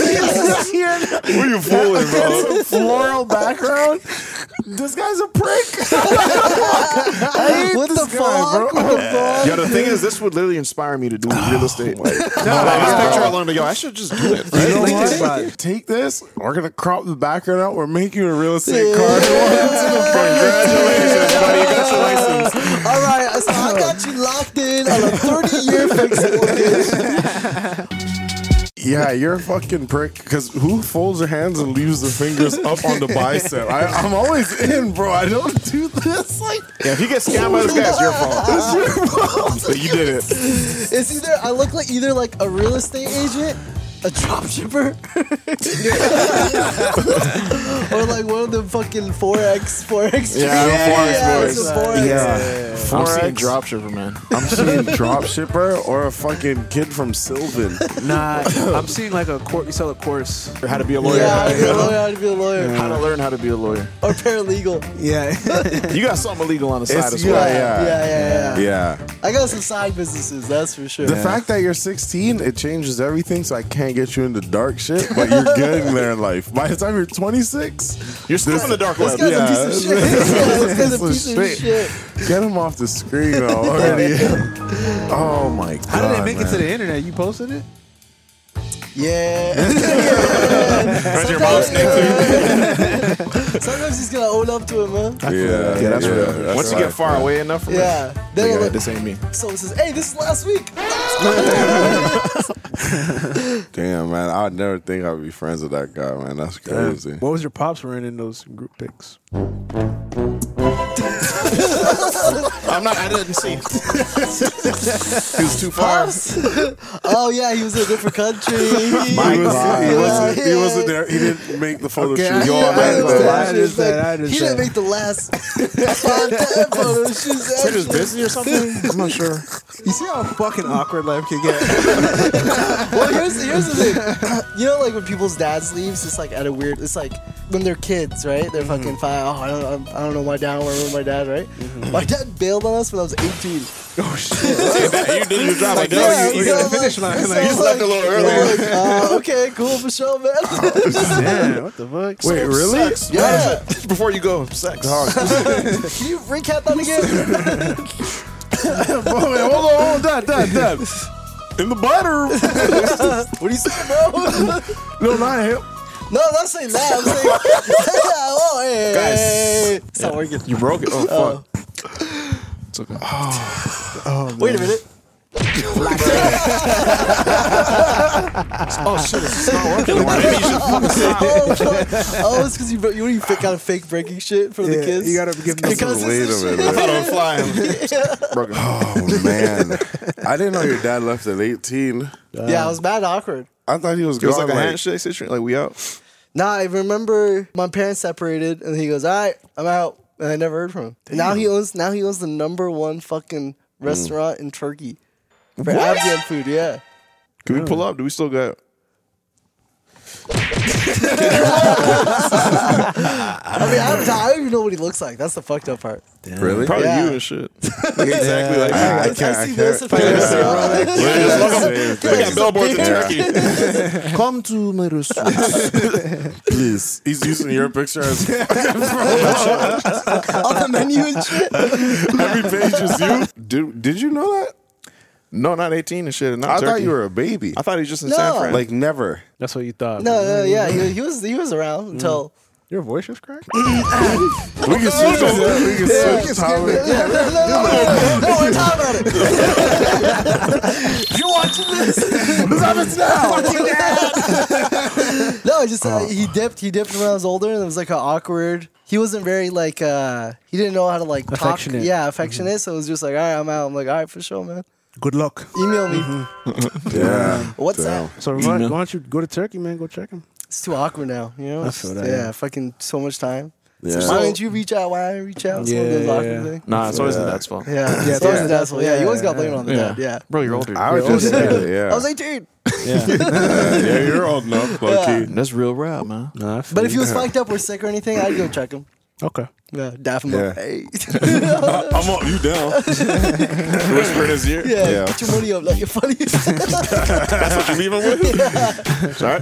Speaker 3: you fooling, bro?
Speaker 4: Floral background? This guy's a prick. I hate
Speaker 5: What
Speaker 4: this
Speaker 5: the
Speaker 4: guy,
Speaker 5: fuck?
Speaker 4: bro.
Speaker 5: What the fuck?
Speaker 3: Yo, the thing is, this would literally inspire me to do real estate. Like this picture alone, yo, I should just do it.
Speaker 4: You know
Speaker 6: Think
Speaker 4: what?
Speaker 6: about it.
Speaker 4: Take this. We're gonna crop the background out. We're making you a real estate card.
Speaker 3: Congratulations, buddy, you got your license.
Speaker 5: All right, so I got you locked in on a 30-year fixed mortgage.
Speaker 4: Yeah, you're a fucking prick. Because who folds their hands and leaves their fingers up on the bicep? I'm always in, bro. I don't do this. Like,
Speaker 3: Yeah, if you get scammed by this guy, it's your fault.
Speaker 4: it's your fault.
Speaker 3: But you did it.
Speaker 5: It's either I look like either like a real estate agent, a dropshipper, or like one of the fucking Forex.
Speaker 3: Yeah, the Forex boys.
Speaker 5: it's the Forex.
Speaker 3: I'm seeing
Speaker 4: Forex.
Speaker 3: dropshipper, man.
Speaker 4: I'm seeing dropshipper or a fucking kid from Sylvan.
Speaker 6: Nah, I'm seeing like a course. You sell a course.
Speaker 3: How to be a lawyer.
Speaker 5: Yeah, how to be a lawyer,
Speaker 3: How to learn how to be a lawyer.
Speaker 5: or paralegal.
Speaker 6: Yeah.
Speaker 3: You got something illegal on the side as
Speaker 4: yeah,
Speaker 3: well.
Speaker 4: yeah.
Speaker 5: I got some side businesses, that's for sure.
Speaker 4: The fact that you're 16, it changes everything. So I can't get you into dark shit, but you're getting there in life. By the time you're 26,
Speaker 3: You're still in the dark
Speaker 5: This
Speaker 3: web.
Speaker 5: guy's a piece of shit. This guy's a piece of shit.
Speaker 4: Get him off the screen already. Oh my god!
Speaker 6: How did it make it to
Speaker 4: man.
Speaker 6: the internet? You posted it?
Speaker 5: Yeah.
Speaker 3: Where's your mom's name too?
Speaker 5: Sometimes he's gonna own up to it, man.
Speaker 4: Yeah,
Speaker 3: Yeah, that's real.
Speaker 4: that's
Speaker 3: Once you get far away enough from
Speaker 5: Yeah.
Speaker 3: it,
Speaker 5: Then
Speaker 3: yeah,
Speaker 5: it'll look-
Speaker 3: this ain't me.
Speaker 5: someone says, "Hey, this is last week."
Speaker 4: Damn, man, I would never think I'd be friends with that guy, man. That's crazy.
Speaker 6: What was your pops wearing in those group pics?
Speaker 3: I didn't see. He was too far.
Speaker 5: Oh yeah, he was in a different country.
Speaker 4: He wasn't there. He didn't make the photo shoot.
Speaker 6: I understand.
Speaker 5: He didn't make the last 5-10 photo shoots.
Speaker 3: He was busy or something? I'm not sure.
Speaker 6: You see how fucking awkward life can get?
Speaker 5: Well, here's the thing. You know, like when people's dads leaves, it's like at a weird. It's like when they're kids, right? They're fucking fine. Oh, I don't know my dad. I don't remember my dad, right? My dad bailed on us when I was 18.
Speaker 6: Oh shit!
Speaker 3: You did your job. Like,
Speaker 5: Yeah,
Speaker 6: you got the finish line.
Speaker 5: so
Speaker 6: Like,
Speaker 3: you slept a little early.
Speaker 5: Okay, cool for sure, man.
Speaker 6: damn, what the fuck?
Speaker 4: Wait, really?
Speaker 3: Sex.
Speaker 5: Yeah.
Speaker 3: Before you go, sex.
Speaker 5: Can you recap that again?
Speaker 4: Bro, wait, hold on, Dad. In the butter.
Speaker 5: What do you say, bro?
Speaker 4: No, not him.
Speaker 5: No, I'm not saying that. I'm saying, oh, hey,
Speaker 3: Guys.
Speaker 5: hey. It's not working.
Speaker 3: You broke it. Oh, fuck. It's okay.
Speaker 5: Wait a minute.
Speaker 3: Oh, shit. It's not working anymore. Maybe you should fucking stop.
Speaker 5: Oh, it's because you kind of fake breaking shit for the kids.
Speaker 6: You gotta give them
Speaker 5: Because
Speaker 4: Wait
Speaker 5: this
Speaker 4: a
Speaker 5: is
Speaker 4: minute.
Speaker 3: I thought it was flying. Broken.
Speaker 4: Oh man, I didn't know your dad left at 18.
Speaker 5: Yeah, it was mad awkward.
Speaker 4: I thought he was
Speaker 3: It was
Speaker 4: gone.
Speaker 3: like a handshake situation. Like, we out.
Speaker 5: Nah, I remember my parents separated, and he goes, "All right, I'm out," and I never heard from him. Now he owns the #1 fucking restaurant in Turkey for Afghan food. Yeah.
Speaker 3: Can we pull up? Do we still got...
Speaker 5: I mean, I don't even know what he looks like. That's the fucked up part.
Speaker 4: Really?
Speaker 3: Probably
Speaker 5: Yeah.
Speaker 3: you and shit. Like, exactly like that.
Speaker 4: I can't.
Speaker 5: I see this if I
Speaker 3: We got billboards in Turkey.
Speaker 4: Come to my restaurant, please. He's using your picture as
Speaker 5: on the menu and shit.
Speaker 4: every page is you. Did you know that?
Speaker 3: No, not 18 and shit. Not
Speaker 4: I
Speaker 3: Turkey.
Speaker 4: thought you were a baby.
Speaker 3: I thought he was just in
Speaker 5: No.
Speaker 3: San Fran.
Speaker 4: Like never.
Speaker 6: That's what you thought.
Speaker 5: No, yeah, he was around until.
Speaker 6: Your voice was cracked.
Speaker 4: We can switch it. We can switch topic.
Speaker 5: No, we're talking about it. You watching this?
Speaker 4: What happens now?
Speaker 5: No, just he dipped when I was older, and it was like awkward. He wasn't very like he didn't know how to like
Speaker 6: Affectionate.
Speaker 5: talk. Yeah, affectionate. So it was just like, all right, I'm out. I'm like, all right, for sure, man.
Speaker 6: Good luck.
Speaker 5: Email me.
Speaker 4: Yeah.
Speaker 5: What's
Speaker 4: Damn.
Speaker 5: that?
Speaker 6: So why don't you go to Turkey, man? Go check him.
Speaker 5: It's too awkward now. You know?
Speaker 6: I feel that,
Speaker 5: Yeah,
Speaker 6: yeah.
Speaker 5: fucking so much time.
Speaker 4: Yeah.
Speaker 5: Why didn't you reach out? Why didn't I reach out? It's one of those
Speaker 6: Yeah,
Speaker 5: awkward
Speaker 6: yeah.
Speaker 5: thing.
Speaker 3: Nah, it's always the dad's fault.
Speaker 5: Yeah, it's always the dad's fault. Yeah, you always got blamed on the dad. Yeah.
Speaker 3: Bro, you're older.
Speaker 4: I was just saying, yeah.
Speaker 5: I was 18.
Speaker 4: Yeah, you're old enough, low key.
Speaker 3: That's real rap, man.
Speaker 6: Nah,
Speaker 5: But if he was fucked up or sick or anything, I'd go check him.
Speaker 6: okay.
Speaker 5: Yeah, daff him
Speaker 4: Yeah.
Speaker 5: up. Hey.
Speaker 4: I'm on you down.
Speaker 3: Whisper in his ear.
Speaker 5: Yeah,
Speaker 4: Yeah.
Speaker 5: get your money up like you're funny.
Speaker 3: That's what you leave him with? Sorry.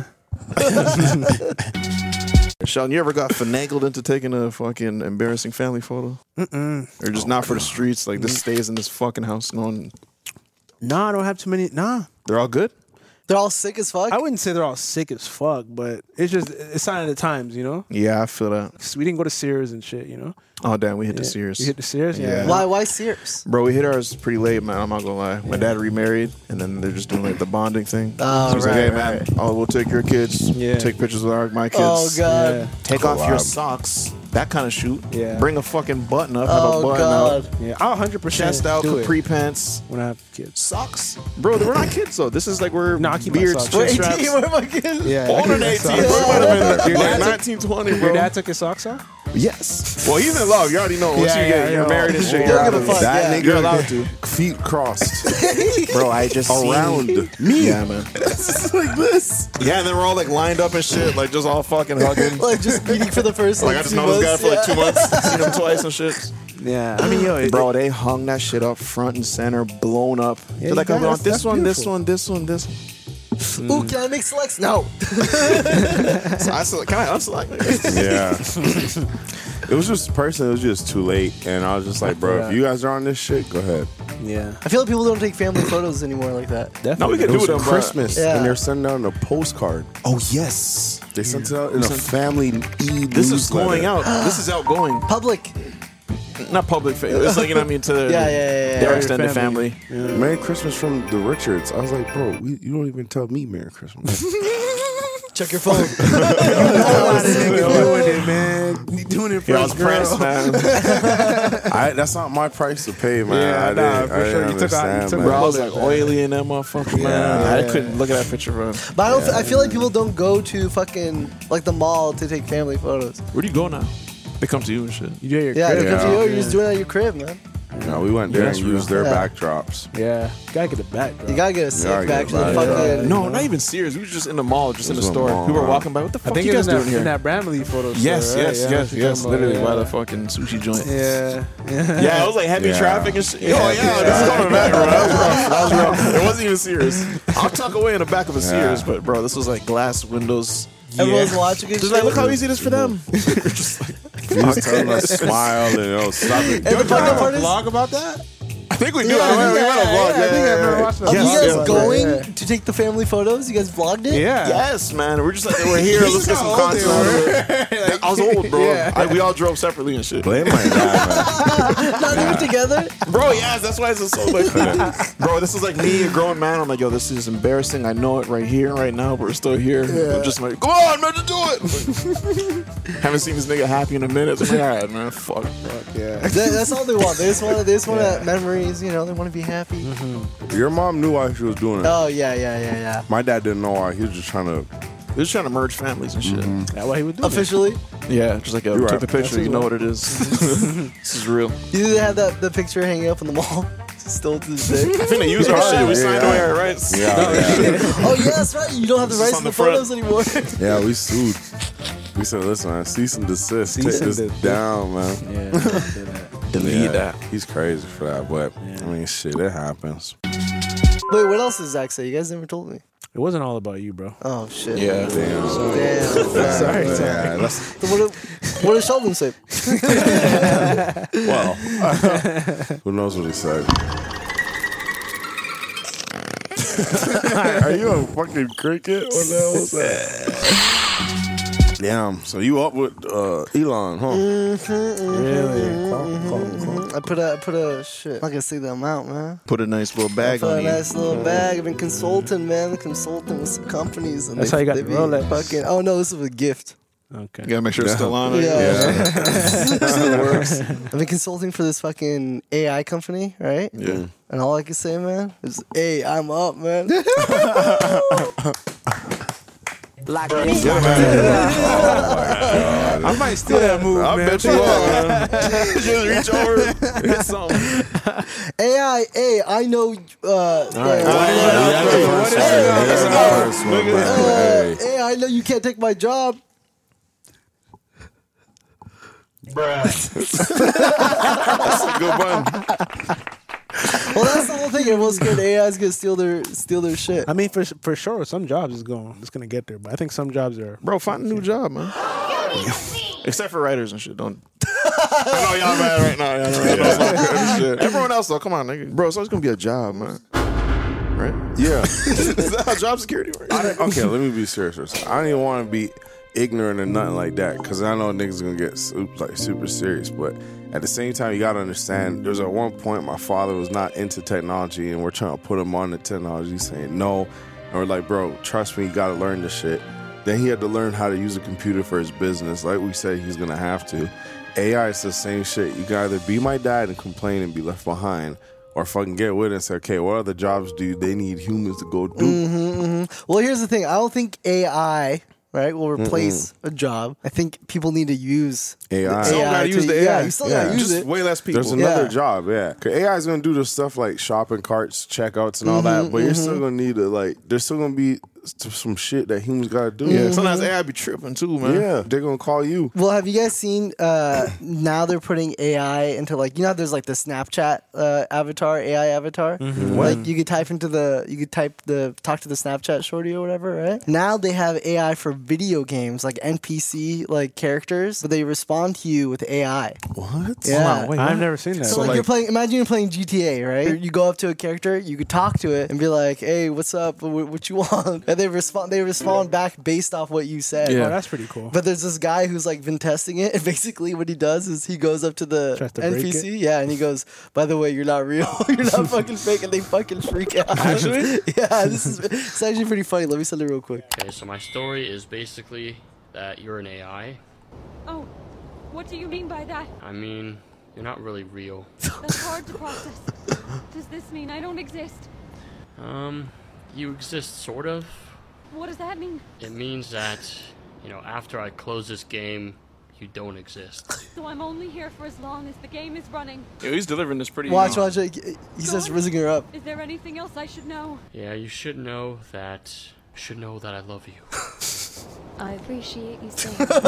Speaker 3: Sheldon, you ever got finagled into taking a fucking embarrassing family photo? Or just not for the streets? Like, this stays in this fucking house. No one...
Speaker 6: Nah, I don't have too many. Nah.
Speaker 3: They're all good?
Speaker 5: They're all sick as fuck.
Speaker 6: I wouldn't say they're all sick as fuck, but it's just a sign of the times, you know?
Speaker 3: Yeah, I feel that.
Speaker 6: 'Cause we didn't go to Sears and shit, you know?
Speaker 3: Oh, damn, we hit the Sears.
Speaker 6: You hit the Sears?
Speaker 3: Yeah.
Speaker 5: Why Sears?
Speaker 3: Bro, we hit ours pretty late, man. I'm not gonna lie. My dad remarried, and then they're just doing like the bonding thing.
Speaker 5: Oh,
Speaker 3: So he's like,
Speaker 5: right,
Speaker 3: hey, man, we'll take your kids.
Speaker 6: Yeah.
Speaker 3: Take pictures with my kids.
Speaker 5: Oh, God.
Speaker 6: Yeah.
Speaker 3: Take off your
Speaker 4: Collab.
Speaker 3: socks. That kind of shoot.
Speaker 6: Yeah.
Speaker 3: Bring a fucking button up. Have a
Speaker 5: Oh,
Speaker 3: button
Speaker 5: God.
Speaker 3: out.
Speaker 6: Yeah, I'll 100%
Speaker 3: Chest out,
Speaker 6: do
Speaker 3: capri
Speaker 6: it
Speaker 3: pants.
Speaker 6: when I have kids.
Speaker 3: Socks. Bro, we're not kids, though. This is like we're
Speaker 6: Nah, I keep my
Speaker 3: beards,
Speaker 6: socks.
Speaker 3: chin
Speaker 5: We're 18.
Speaker 3: straps.
Speaker 5: We're fucking.
Speaker 6: Yeah.
Speaker 3: Older than 18, bro. It might have been like 19, 20, bro.
Speaker 6: Your dad took his socks off?
Speaker 3: Yes. Well, he's in love. You already know. Once
Speaker 6: Yeah,
Speaker 3: you're married and shit,
Speaker 5: Don't
Speaker 3: you're
Speaker 5: give
Speaker 3: out
Speaker 5: a
Speaker 3: of
Speaker 5: fuck.
Speaker 3: it.
Speaker 4: That
Speaker 5: Yeah.
Speaker 4: nigga,
Speaker 3: You're allowed to.
Speaker 4: feet crossed
Speaker 3: Bro, I just
Speaker 4: around
Speaker 3: seen...
Speaker 4: me.
Speaker 3: Yeah, man.
Speaker 5: like this.
Speaker 3: Yeah, and then we're all like lined up and shit, like just all fucking hugging.
Speaker 5: Like just meeting for the first
Speaker 3: Like I just know this guy for like 2 months, seen him twice and shit.
Speaker 6: Yeah. I mean, yo,
Speaker 3: Bro, they hung that shit up front and center, blown up. They're like,
Speaker 6: you
Speaker 3: I'm
Speaker 6: got
Speaker 3: on
Speaker 6: it.
Speaker 3: this
Speaker 6: That's
Speaker 3: one, this
Speaker 6: beautiful.
Speaker 3: one, this one, this.
Speaker 5: Ooh, can I make selects? No.
Speaker 3: So I said, can I unselect?
Speaker 4: Yeah. It was just personally, it was just too late. And I was just like, bro, if you guys are on this shit, go ahead.
Speaker 6: yeah.
Speaker 5: I feel like people don't take family photos anymore like that.
Speaker 3: No, we
Speaker 4: It
Speaker 3: could do
Speaker 4: was
Speaker 3: them, bro.
Speaker 4: Christmas,
Speaker 5: Yeah.
Speaker 4: and they're sending out a postcard.
Speaker 3: Oh yes,
Speaker 4: They sent it out in a family
Speaker 3: this is going out. This is outgoing,
Speaker 5: Public.
Speaker 3: not public. It's like, you know what I mean, to
Speaker 5: Yeah.
Speaker 3: their extended family.
Speaker 4: Merry Christmas from the Richards. I was like, bro, you don't even tell me Merry Christmas.
Speaker 5: Check your phone.
Speaker 6: doing it, man. You doing it for
Speaker 3: Yeah, I was pressed, man.
Speaker 4: That's not my price to pay, man.
Speaker 6: Yeah,
Speaker 4: I
Speaker 6: nah,
Speaker 4: didn't,
Speaker 6: for
Speaker 4: I didn't
Speaker 6: sure. You took out- you
Speaker 4: understand,
Speaker 6: took
Speaker 4: man.
Speaker 3: Bro, I was like oily in that motherfucker, man.
Speaker 6: Yeah.
Speaker 3: I couldn't look at that picture, bro.
Speaker 5: But I don't. I feel like people don't go to fucking like the mall to take family photos.
Speaker 3: Where do you go now? They come to you and shit.
Speaker 6: You do your
Speaker 5: Yeah,
Speaker 6: crib.
Speaker 5: they come to you.
Speaker 4: Yeah.
Speaker 5: You're just doing it at your crib, man.
Speaker 4: No, we went there and used their backdrops.
Speaker 6: Yeah, you gotta get a backdrop.
Speaker 5: You gotta get a sick back to the fucking.
Speaker 3: No, not even Sears. We were just in the mall, just in the store. People were walking by. What the fuck you guys doing here?
Speaker 6: In that Bramley photo.
Speaker 3: Yes,
Speaker 6: store, right?
Speaker 3: yes. Literally by the fucking sushi joint.
Speaker 6: Yeah.
Speaker 3: Yeah, it was like heavy traffic and shit. Oh yeah, this is coming back, bro. That was rough. It wasn't even Sears. I'll tuck away in the back of a Sears, but bro, this was like glass windows.
Speaker 5: Everyone's watching it.
Speaker 3: Just like, look how easy it is for them. Just like,
Speaker 4: He was telling us smile and stop it.
Speaker 5: And the fucking part is,
Speaker 6: Vlog about that?
Speaker 3: I think we do.
Speaker 6: Yeah,
Speaker 3: we had a vlog.
Speaker 6: I think I've never watched that.
Speaker 5: are you
Speaker 3: Yes,
Speaker 5: guys going to take the family photos? You guys vlogged it?
Speaker 6: Yeah.
Speaker 3: Yes, man. We're just like, we're here. Let's get some content out of it. I was old, bro.
Speaker 6: Yeah.
Speaker 3: We all drove separately and shit.
Speaker 4: Blame my guy, man.
Speaker 5: Not even together?
Speaker 3: Bro, yes, that's why it's so like, bro, this is like me, a grown man. I'm like, yo, this is embarrassing. I know it right here, right now, but we're still here. I'm just like, come on, man, to do it. Haven't seen this nigga happy in a minute. I'm like, all right, man, fuck.
Speaker 6: Yeah.
Speaker 5: That's all they want. They just want memories, you know, they want to be happy.
Speaker 4: Your mom knew why she was doing it.
Speaker 5: Oh, yeah.
Speaker 4: My dad didn't know why. He was just trying to.
Speaker 3: They're just trying to merge families and shit.
Speaker 6: That's why he would do
Speaker 5: Officially?
Speaker 3: Yeah, just like, yo,
Speaker 4: You're
Speaker 3: took
Speaker 4: right.
Speaker 3: the picture, you know what it is. This is real.
Speaker 5: You did have the picture hanging up on the mall? Still to this day?
Speaker 3: I think they used our shit. We signed away our rights.
Speaker 4: Yeah.
Speaker 5: Oh, yeah, that's right. You don't have the
Speaker 3: This is
Speaker 5: rights
Speaker 3: on
Speaker 5: to the
Speaker 3: the front.
Speaker 5: photos anymore.
Speaker 4: Yeah, we sued. We said, listen, man, cease and desist.
Speaker 6: Cease
Speaker 4: Take
Speaker 6: and
Speaker 4: this
Speaker 6: desist.
Speaker 4: down, man.
Speaker 6: Yeah.
Speaker 3: Delete that.
Speaker 4: He's crazy for that, but I mean, shit, it happens.
Speaker 5: Wait, what else does Zach say? You guys never told me.
Speaker 6: It wasn't all about you, bro.
Speaker 5: Oh, shit.
Speaker 3: Yeah.
Speaker 4: Damn.
Speaker 5: Damn.
Speaker 4: Yeah, that's,
Speaker 5: So what does Sheldon say?
Speaker 4: well, who knows what he said? Are you a fucking cricket? What the hell was that? Damn. So you up with Elon, huh?
Speaker 6: Really?
Speaker 5: I put a shit. I'm not gonna say the amount, man.
Speaker 3: Put a nice little bag
Speaker 5: Put
Speaker 3: on
Speaker 5: a
Speaker 3: you.
Speaker 5: nice little bag. I've been consulting, man. Consulting with some companies. And
Speaker 6: That's how you got
Speaker 5: they
Speaker 6: the
Speaker 5: be
Speaker 6: Rolex.
Speaker 5: Fucking, oh no, this is a gift.
Speaker 6: Okay.
Speaker 3: You gotta make sure it's still on.
Speaker 5: Yeah. Still works. I've been consulting for this fucking AI company, right?
Speaker 3: Yeah.
Speaker 5: And all I can say, man, is, hey, I'm up, man.
Speaker 3: Black
Speaker 6: I might steal that move,
Speaker 3: I
Speaker 6: man.
Speaker 3: bet you are, man. Just reach over, hit something.
Speaker 5: AI, hey, I know. Hey, I know you can't take my job.
Speaker 3: That's a good one.
Speaker 5: Well, that's the whole thing. Everyone's scared AI is gonna steal their shit.
Speaker 6: I mean, for sure, some jobs it's gonna get there, but I think some jobs are.
Speaker 3: Bro, find a new job, man. Except for writers and shit. Don't. I know y'all mad right now. Shit. Everyone else though, come on, nigga. Bro, so it's gonna be a job, man. Right?
Speaker 4: Yeah.
Speaker 3: Is that how job security works?
Speaker 4: Okay, let me be serious for a second. I don't even want to be ignorant or nothing like that, because I know niggas gonna get super serious, but at the same time, you gotta understand, there's at one point my father was not into technology and we're trying to put him on the technology. He's saying no, and we're like, bro, trust me, you gotta learn this shit. Then he had to learn how to use a computer for his business. Like we said, he's gonna have to. AI is the same shit. You can either be my dad and complain and be left behind, or fucking get with it and say, okay, what other jobs do they need humans to go do?
Speaker 5: Well, here's the thing. I don't think AI, right, will replace a job. I think people need to use
Speaker 4: AI.
Speaker 3: Still gotta use the AI.
Speaker 5: Yeah, you still gotta use
Speaker 3: Just
Speaker 5: it.
Speaker 3: way less people.
Speaker 4: There's another
Speaker 5: Yeah.
Speaker 4: job, yeah. 'Cause AI is gonna do the stuff like shopping carts, checkouts, and all that, but you're still gonna need to there's still gonna be some shit that humans gotta do.
Speaker 3: Yeah, sometimes AI be tripping too, man.
Speaker 4: Yeah, they're gonna call you.
Speaker 5: Well, have you guys seen now they're putting AI into like, you know, there's like the Snapchat avatar, AI avatar. Like you could talk to the Snapchat shorty or whatever, right? Now they have AI for video games, like NPC like characters, but they respond to you with AI.
Speaker 4: What?
Speaker 5: Yeah.
Speaker 6: I've never seen that.
Speaker 5: So like you're playing, imagine you're playing GTA, right? You go up to a character, you could talk to it and be like, "Hey, what's up? What you want?" And they respond back based off what you said.
Speaker 6: Oh, that's pretty cool.
Speaker 5: But there's this guy who's like been testing it, and basically what he does is he goes up to the
Speaker 6: Tries to break
Speaker 5: NPC,
Speaker 6: it?
Speaker 5: yeah, and he goes, "By the way, you're not real. You're not fucking fake," and they fucking freak out. Actually, yeah, it's actually pretty funny. Let me send it real quick.
Speaker 11: Okay, so my story is basically that you're an AI.
Speaker 12: Oh, what do you mean by that?
Speaker 11: I mean, you're not really real.
Speaker 12: That's hard to process. Does this mean I don't exist?
Speaker 11: You exist, sort of.
Speaker 12: What does that mean?
Speaker 11: It means that, after I close this game, you don't exist.
Speaker 12: So I'm only here for as long as the game is running.
Speaker 3: Yo, he's delivering this pretty.
Speaker 5: Watch. He starts rizzing her up.
Speaker 12: Is there anything else I should know?
Speaker 11: Yeah, you should know that I love you.
Speaker 12: I appreciate you saying
Speaker 3: Yo,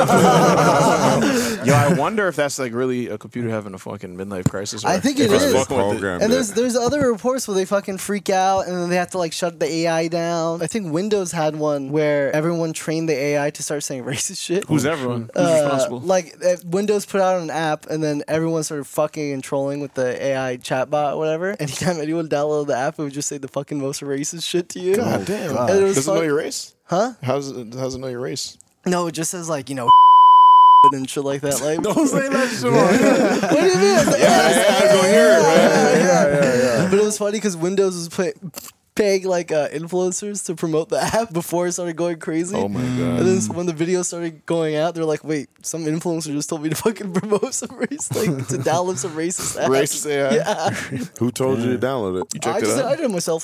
Speaker 3: I wonder if that's like really a computer having a fucking midlife crisis.
Speaker 5: I think it is.
Speaker 4: Programmed
Speaker 5: And
Speaker 4: it.
Speaker 5: there's other reports where they fucking freak out and then they have to like shut the AI down. I think Windows had one where everyone trained the AI to start saying racist shit.
Speaker 3: Who's everyone? Who's responsible?
Speaker 5: Like Windows put out an app and then everyone started fucking and trolling with the AI chatbot or whatever. Anytime anyone downloaded the app, it would just say the fucking most racist shit to you.
Speaker 3: God damn.
Speaker 5: And it was
Speaker 3: Does it know your race?
Speaker 5: Huh?
Speaker 3: How's it know your race?
Speaker 5: No, it just says like, and shit like that. Like,
Speaker 4: Don't say that shit.
Speaker 5: What do you mean?
Speaker 3: I don't hear it, man.
Speaker 5: Yeah. But it was funny because Windows was paying like influencers to promote the app before it started going crazy.
Speaker 3: Oh my god!
Speaker 5: And then when the video started going out, they're like, "Wait, some influencer just told me to fucking promote some race, like to download some racist apps."
Speaker 3: Racist AI.
Speaker 5: Yeah.
Speaker 4: Who told you to download it?
Speaker 3: You checked it out?
Speaker 5: I did it myself.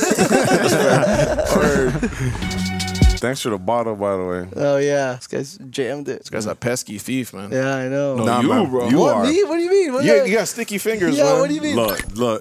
Speaker 4: Thanks for the bottle, by the way.
Speaker 5: Oh yeah, this guy's jammed it.
Speaker 3: This guy's a pesky thief, man.
Speaker 5: Yeah, I know.
Speaker 3: No,
Speaker 4: Nah,
Speaker 3: you,
Speaker 4: man,
Speaker 3: bro.
Speaker 4: you
Speaker 5: What,
Speaker 4: are.
Speaker 5: me? What do you mean? What
Speaker 3: You got sticky fingers,
Speaker 5: Yeah,
Speaker 3: man.
Speaker 5: what do you mean?
Speaker 4: Look.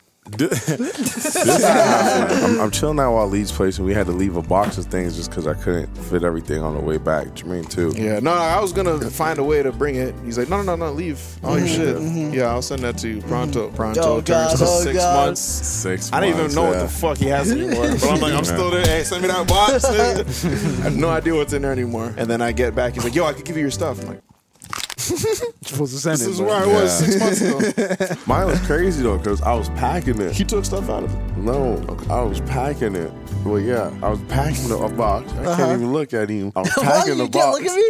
Speaker 4: I'm chilling at Waleed's place, and we had to leave a box of things just because I couldn't fit everything on the way back. Jermaine too.
Speaker 3: Yeah, no, I was gonna find a way to bring it. He's like, no, leave all your shit. Yeah, I'll send that to you pronto.
Speaker 5: Oh, God,
Speaker 3: turns to 6
Speaker 5: God.
Speaker 3: months.
Speaker 4: 6 months.
Speaker 3: I don't even know what
Speaker 4: yeah.
Speaker 3: the fuck he has anymore. But I'm like, I'm still there. Hey, send me that box. I have no idea what's in there anymore. And then I get back. He's like, yo, I could give you your stuff. I'm like,
Speaker 6: Supposed to send
Speaker 3: this
Speaker 6: it.
Speaker 3: is where I was 6 months ago.
Speaker 4: Mine was crazy though, because I was packing it.
Speaker 3: He took stuff out of it.
Speaker 4: No, I was packing it. Well, yeah, I was packing a box. I can't even look at him. I was packing the
Speaker 5: You
Speaker 4: box.
Speaker 5: can't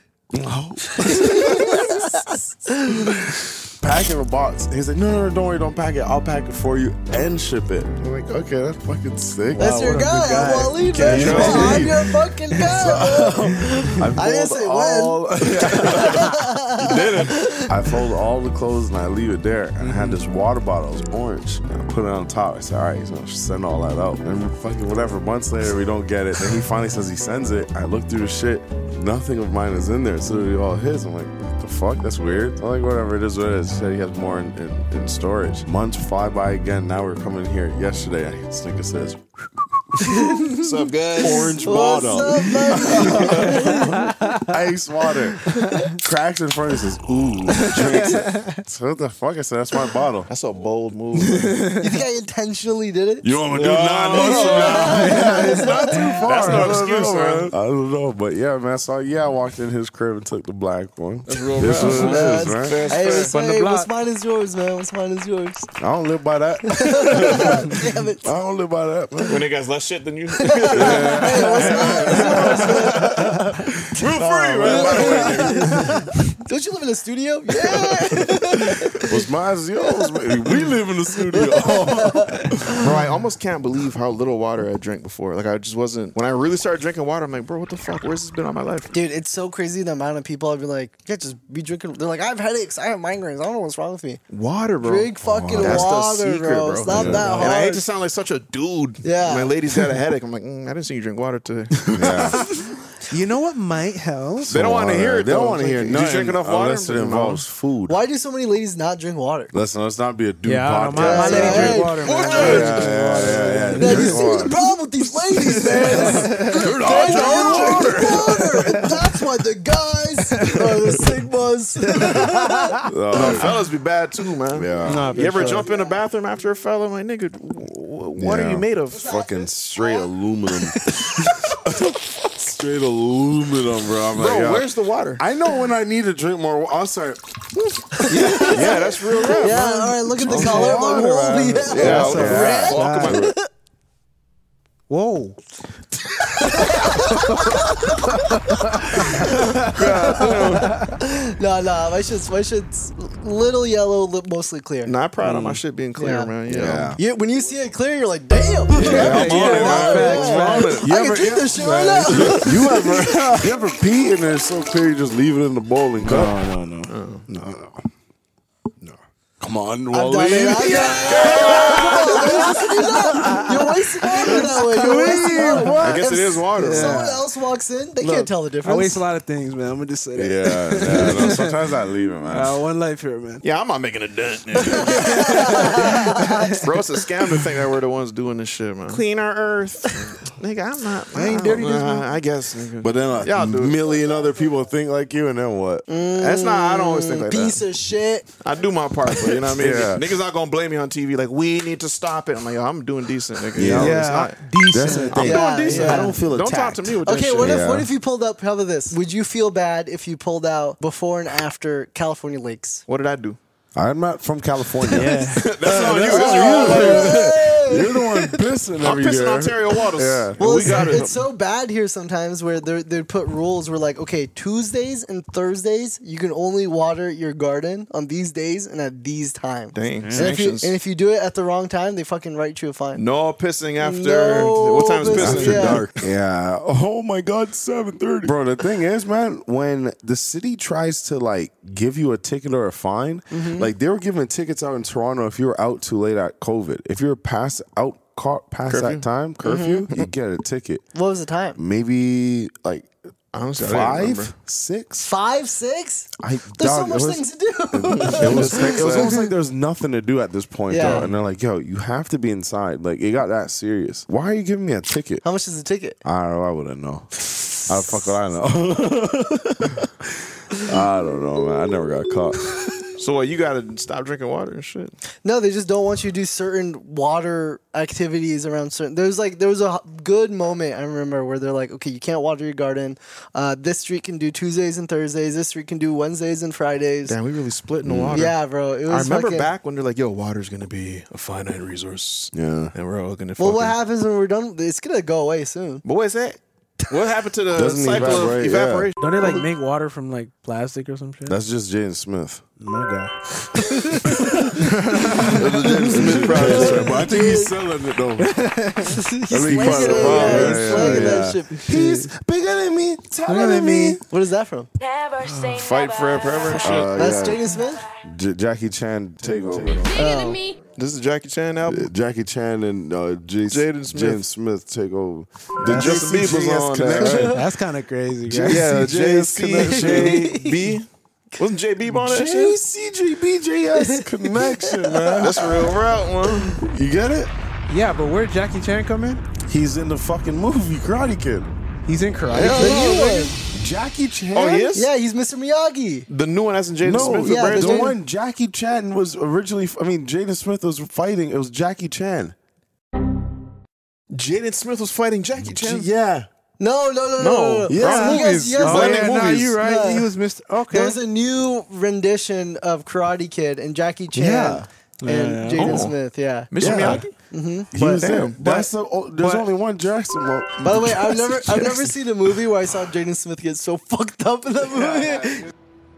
Speaker 5: look at me.
Speaker 4: Packing a box. He's like, no, don't worry, don't pack it. I'll pack it for you and ship it. I'm like, okay, that's fucking sick.
Speaker 5: That's your
Speaker 4: what a
Speaker 5: guy.
Speaker 4: good
Speaker 5: I'm Waleed,
Speaker 4: Can't
Speaker 5: man.
Speaker 4: trust me.
Speaker 5: I'm your fucking guy. I didn't say
Speaker 4: I fold all the clothes and I leave it there. And I had this water bottle. It was orange. And I put it on top. I said, all right, he's going to send all that out. And fucking whatever, months later, we don't get it. Then he finally says he sends it. I look through the shit. Nothing of mine is in there. It's literally all his. I'm like, what the fuck? That's weird. I'm like, whatever, it is what it is. He said he has more in storage. Months fly by again. Now we're coming here yesterday. This nigga says,
Speaker 3: What's up, guys?
Speaker 4: orange
Speaker 5: What's
Speaker 4: bottle.
Speaker 5: up, buddy?
Speaker 4: Ice water. Cracks in front of us. Says, ooh. Drinks it. So what the fuck? I said, that's my bottle.
Speaker 3: That's a bold move.
Speaker 5: You think I intentionally did it?
Speaker 4: You know what I'm gonna do 9 months from now? Yeah, it's not too far.
Speaker 3: That's no
Speaker 4: I don't
Speaker 3: excuse,
Speaker 4: know,
Speaker 3: man.
Speaker 4: I don't know, but yeah, man. So yeah, I walked in his crib and took the black one.
Speaker 3: That's real
Speaker 4: This
Speaker 3: rough.
Speaker 4: is what it is, man.
Speaker 5: Hey,
Speaker 6: From the
Speaker 5: hey,
Speaker 6: block.
Speaker 5: what's mine is yours, man. What's mine is yours.
Speaker 4: I don't live by that.
Speaker 5: Damn it.
Speaker 4: I don't live by that, man.
Speaker 3: When they got less shit than you.
Speaker 5: Hey, what's mine is yours, man.
Speaker 3: Real free, man.
Speaker 5: Don't you live in a studio? Yeah.
Speaker 4: What's mine is yours, man. We live in the studio.
Speaker 3: Bro, I almost can't believe how little water I drank before. Like, I just wasn't. When I really started drinking water, I'm like, bro, what the fuck? Where's this been all my life?
Speaker 5: Dude, it's so crazy the amount of people I'd be like, you can't just be drinking. They're like, I have headaches. I have migraines. I don't know what's wrong with me.
Speaker 3: Water, bro.
Speaker 5: Drink fucking
Speaker 3: That's
Speaker 5: water,
Speaker 3: the secret,
Speaker 5: bro. It's not that hard.
Speaker 3: And I hate to sound like such a dude.
Speaker 5: Yeah.
Speaker 3: My lady's got a headache. I'm like, I didn't see you drink water today.
Speaker 4: Yeah.
Speaker 6: You know what might help?
Speaker 3: They don't want to hear it.
Speaker 4: They don't
Speaker 3: though.
Speaker 4: want to hear
Speaker 3: Like,
Speaker 4: nothing
Speaker 3: you drink enough water?
Speaker 4: unless it involves food.
Speaker 5: Why do so many ladies not drink water?
Speaker 4: Listen, let's not be a dude
Speaker 6: Yeah,
Speaker 4: podcast.
Speaker 6: my lady
Speaker 5: Yeah,
Speaker 6: drink
Speaker 5: hey,
Speaker 6: water, man.
Speaker 4: Yeah.
Speaker 5: Man, you
Speaker 4: Drink
Speaker 5: see
Speaker 4: water.
Speaker 5: the problem with these ladies, man?
Speaker 4: They're not
Speaker 5: They
Speaker 4: drinking
Speaker 5: don't
Speaker 4: water.
Speaker 5: drink water. And that's why the guys are the Sigmas.
Speaker 3: No, fellas be bad too, man.
Speaker 4: Yeah.
Speaker 6: Nah,
Speaker 3: You ever
Speaker 6: for sure.
Speaker 3: jump in a bathroom after a fella? I'm like, nigga, what are
Speaker 4: Yeah.
Speaker 3: you made of?
Speaker 4: Fucking straight aluminum. Straight aluminum, bro. I'm like,
Speaker 3: Bro,
Speaker 4: yo,
Speaker 3: where's the water?
Speaker 4: I know when I need to drink more water. I'm sorry.
Speaker 3: Yeah, that's real rap.
Speaker 5: Yeah, all right, look at the color. I'm like, holy hell.
Speaker 3: Yeah,
Speaker 4: That's
Speaker 3: what the
Speaker 4: a
Speaker 3: fuck am I-
Speaker 6: Whoa.
Speaker 5: No, my shit's little yellow, mostly clear.
Speaker 3: Nah, I'm proud of my shit being clear,
Speaker 5: Yeah.
Speaker 3: man.
Speaker 4: Yeah.
Speaker 5: Yeah, when you see it clear, you're like, damn.
Speaker 3: I'm on it, man.
Speaker 5: I can drink this shit right now.
Speaker 4: You ever pee and it's so clear you just leave it in the bowl and go?
Speaker 6: No.
Speaker 4: No. Come on,
Speaker 5: I've
Speaker 4: Wally.
Speaker 5: done it. You're wasting water that way. You're wasting water.
Speaker 3: I guess it is water.
Speaker 5: If
Speaker 3: Yeah.
Speaker 5: someone else walks in, they can't tell the difference.
Speaker 6: I waste a lot of things, man. I'm gonna just say that.
Speaker 4: Yeah, no, sometimes I leave it, man.
Speaker 6: One life here, man.
Speaker 3: Yeah, I'm not making a dent. Bro, it's a scam to think that we're the ones doing this shit, man. Clean our earth. Nigga, I'm not.
Speaker 6: I ain't dirty this much.
Speaker 3: I guess, nigga.
Speaker 4: But then like
Speaker 3: Y'all
Speaker 4: a
Speaker 3: do it.
Speaker 4: million other people think like you, and then what?
Speaker 3: That's not, I don't always think like
Speaker 5: Piece
Speaker 3: that.
Speaker 5: of shit.
Speaker 3: I do my part, but you know what I mean?
Speaker 4: Yeah.
Speaker 3: Niggas not gonna blame me on TV like, we need to stop it. I'm like, yo, I'm doing decent, nigga.
Speaker 4: Yeah.
Speaker 3: Yo, it's not.
Speaker 6: Decent.
Speaker 4: That's the thing.
Speaker 5: Yeah,
Speaker 3: doing decent.
Speaker 5: yeah.
Speaker 4: I don't feel
Speaker 3: Don't
Speaker 4: attacked.
Speaker 3: talk to me with that
Speaker 5: Okay,
Speaker 3: shit.
Speaker 5: what if you pulled out? How about this? Would you feel bad if you pulled out before and after California lakes?
Speaker 3: What did I do?
Speaker 4: I'm not from California.
Speaker 3: That's on you.
Speaker 4: That's
Speaker 3: That's
Speaker 4: on
Speaker 3: your
Speaker 4: you. You're the one pissing
Speaker 3: I'm
Speaker 4: every
Speaker 3: pissing
Speaker 4: year.
Speaker 3: Ontario waters.
Speaker 4: Yeah.
Speaker 5: Well,
Speaker 3: we got it.
Speaker 5: it's so bad here sometimes where they'd put rules where like, okay, Tuesdays and Thursdays you can only water your garden on these days and at these times.
Speaker 3: Dang.
Speaker 5: And
Speaker 3: Sanctions.
Speaker 5: if you do it at the wrong time, they fucking write you a fine.
Speaker 3: No pissing after.
Speaker 5: No
Speaker 3: What time is
Speaker 5: pissing,
Speaker 3: pissing?
Speaker 5: yeah.
Speaker 3: Dark.
Speaker 4: Yeah. Oh my God, 7:30. Bro, the thing is, man, when the city tries to like give you a ticket or a fine, like they were giving tickets out in Toronto if you were out too late at COVID. If you were past
Speaker 3: Curfew?
Speaker 4: that time, curfew, you get a ticket.
Speaker 5: What was the time?
Speaker 4: Maybe like
Speaker 3: Honestly, I didn't
Speaker 4: 5, 6.
Speaker 5: 5, 6?
Speaker 4: There's
Speaker 5: There's so much things to do.
Speaker 4: It was almost like there's nothing to do at this point,
Speaker 5: Yeah.
Speaker 4: though. And they're like, yo, you have to be inside. Like, it got that serious. Why are you giving me a ticket?
Speaker 5: How much is the ticket?
Speaker 4: I don't know. I wouldn't know. How the fuck would I know? I don't know, man. I never got caught.
Speaker 3: So what, you gotta stop drinking water and shit?
Speaker 5: No, they just don't want you to do certain water activities around certain. There was a good moment I remember where they're like, okay, you can't water your garden. This street can do Tuesdays and Thursdays. This street can do Wednesdays and Fridays.
Speaker 3: Damn, we really split in the water.
Speaker 5: Yeah, bro. It was
Speaker 3: I remember
Speaker 5: fucking-
Speaker 3: back when they're like, yo, water's gonna be a finite resource.
Speaker 4: Yeah.
Speaker 3: And we're all gonna
Speaker 5: Well,
Speaker 3: fucking...
Speaker 5: what happens when we're done? It's gonna go away soon.
Speaker 3: But what is that? What happened to the
Speaker 4: Doesn't
Speaker 3: cycle of
Speaker 4: evaporate, yeah.
Speaker 3: evaporation?
Speaker 6: Don't they like make water from like plastic or some shit?
Speaker 4: That's just Jaden Smith.
Speaker 6: My God.
Speaker 4: Jaden Smith project, but I think he's selling it, though.
Speaker 5: He's
Speaker 4: slanging
Speaker 5: slanging it.
Speaker 4: it,
Speaker 5: Yeah,
Speaker 4: yeah,
Speaker 5: he's slanging that shit.
Speaker 4: He's bigger than me, taller than me.
Speaker 5: What is that from?
Speaker 3: Fight forever and shit.
Speaker 5: That's
Speaker 4: yeah.
Speaker 5: Jaden Smith?
Speaker 4: Jackie Chan takeover.
Speaker 5: Oh.
Speaker 3: This is Jackie Chan album?
Speaker 4: Jackie Chan and
Speaker 3: Jaden Smith.
Speaker 4: Jaden Smith take over.
Speaker 3: The Justin Bieber's on that, right?
Speaker 6: That's kind of crazy, guys.
Speaker 3: Yeah,
Speaker 4: JCJS
Speaker 3: JB. Wasn't JB on that shit?
Speaker 4: JCJBJS connection, man.
Speaker 3: That's a real route, man.
Speaker 4: You get it?
Speaker 6: Yeah, but where'd Jackie Chan come in?
Speaker 4: He's in the fucking movie Karate Kid.
Speaker 6: He's in Karate.
Speaker 5: The new one.
Speaker 4: Jackie Chan?
Speaker 3: Oh, he is?
Speaker 5: Yeah, he's Mr. Miyagi.
Speaker 3: The new one that's in Jaden
Speaker 4: No,
Speaker 3: Smith with
Speaker 5: yeah,
Speaker 3: Brandon
Speaker 4: the
Speaker 3: Smith?
Speaker 4: one Jackie Chan was originally. I mean, Jaden Smith was fighting. It was Jackie Chan.
Speaker 3: Jaden Smith was fighting Jackie Chan?
Speaker 4: Yeah.
Speaker 5: No.
Speaker 3: No.
Speaker 4: Yeah.
Speaker 5: You guys-
Speaker 3: Movies. Blending
Speaker 6: No,
Speaker 3: movies.
Speaker 6: you're right.
Speaker 5: Yeah.
Speaker 6: He was Mr. Okay.
Speaker 5: There was a new rendition of Karate Kid and Jackie Chan
Speaker 4: Yeah.
Speaker 5: and
Speaker 6: Yeah.
Speaker 5: Jaden
Speaker 3: Oh.
Speaker 5: Smith. Yeah.
Speaker 3: Mr.
Speaker 4: Yeah.
Speaker 3: Miyagi?
Speaker 4: He was
Speaker 3: damn,
Speaker 4: there. That's there's
Speaker 6: but-
Speaker 4: only one Jackson.
Speaker 5: By the way, I've never seen a movie where I saw Jaden Smith get so fucked up in that movie.